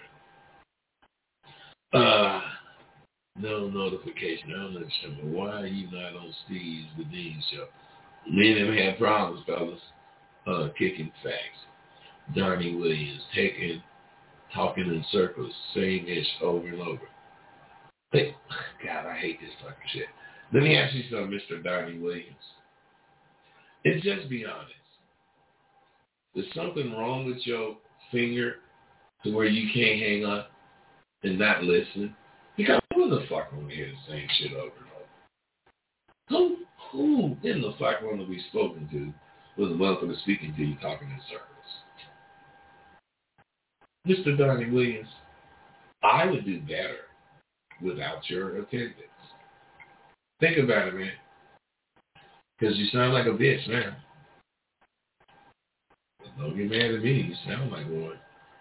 No notification. I don't understand. But why are you not on Steve's The Dean Show? Me and him had problems, fellas. Kicking facts. Donnie Williams talking in circles, same ish over and over. Hey, God, I hate this fucking shit. Let me ask you something, Mr. Donnie Williams. And just be honest. Is something wrong with your finger to where you can't hang up and not listen? Because who the fuck want to hear the same shit over and over? Who in the fuck want to be spoken to with a motherfucker speaking to you talking in circles? Mr. Donnie Williams, I would do better without your attendance. Think about it, man. Because you sound like a bitch now. Don't get mad at me. You sound like one.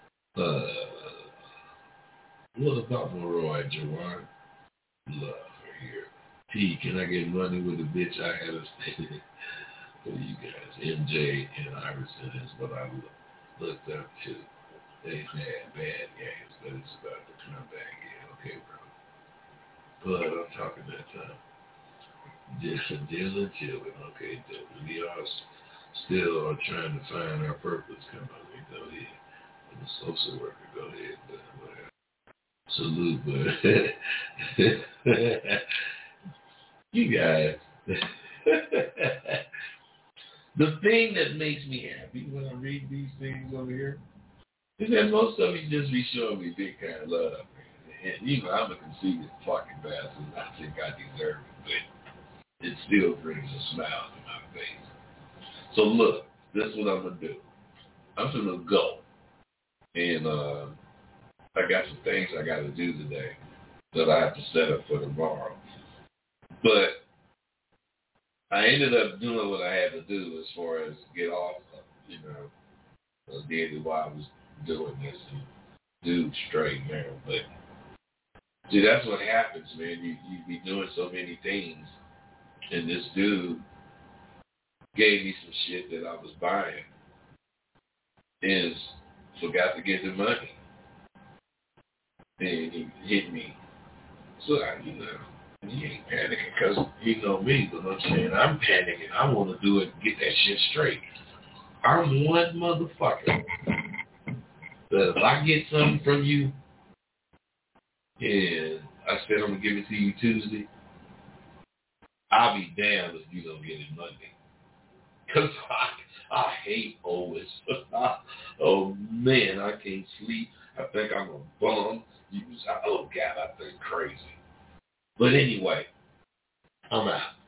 What about Maroy, Jawan? Love her here. P, can I get money with the bitch I had a stay for you guys? MJ and Iverson is what I looked up to. They had bad games, but it's about to come back in. Okay, bro. But I'm talking that time. Dylan Chilling. Okay, Dylan. We are still are trying to find our purpose. Come on, we go ahead. I'm a social worker. Go ahead, but whatever. Salute, but you guys. The thing that makes me happy when I read these things over here is that most of you just be showing me big kind of love, man. And I'm a conceited fucking bastard. I think I deserve it, but it still brings a smile to my face. So look, this is what I'm gonna do. I'm gonna go, and I got some things I got to do today that I have to set up for tomorrow. But I ended up doing what I had to do as far as get off, did while I was doing this and do straight now. But see, that's what happens, man. You be doing so many things, and this dude gave me some shit that I was buying and forgot to get the money. And he hit me. So, he ain't panicking because he know me, but I'm saying I'm panicking. I want to do it and get that shit straight. I'm one motherfucker that if I get something from you and I said I'm going to give it to you Tuesday, I'll be damned if you don't get it Monday. Because I hate Owens. Oh, man, I can't sleep. I think I'm a bum. Oh, God, I think crazy. But anyway, I'm out.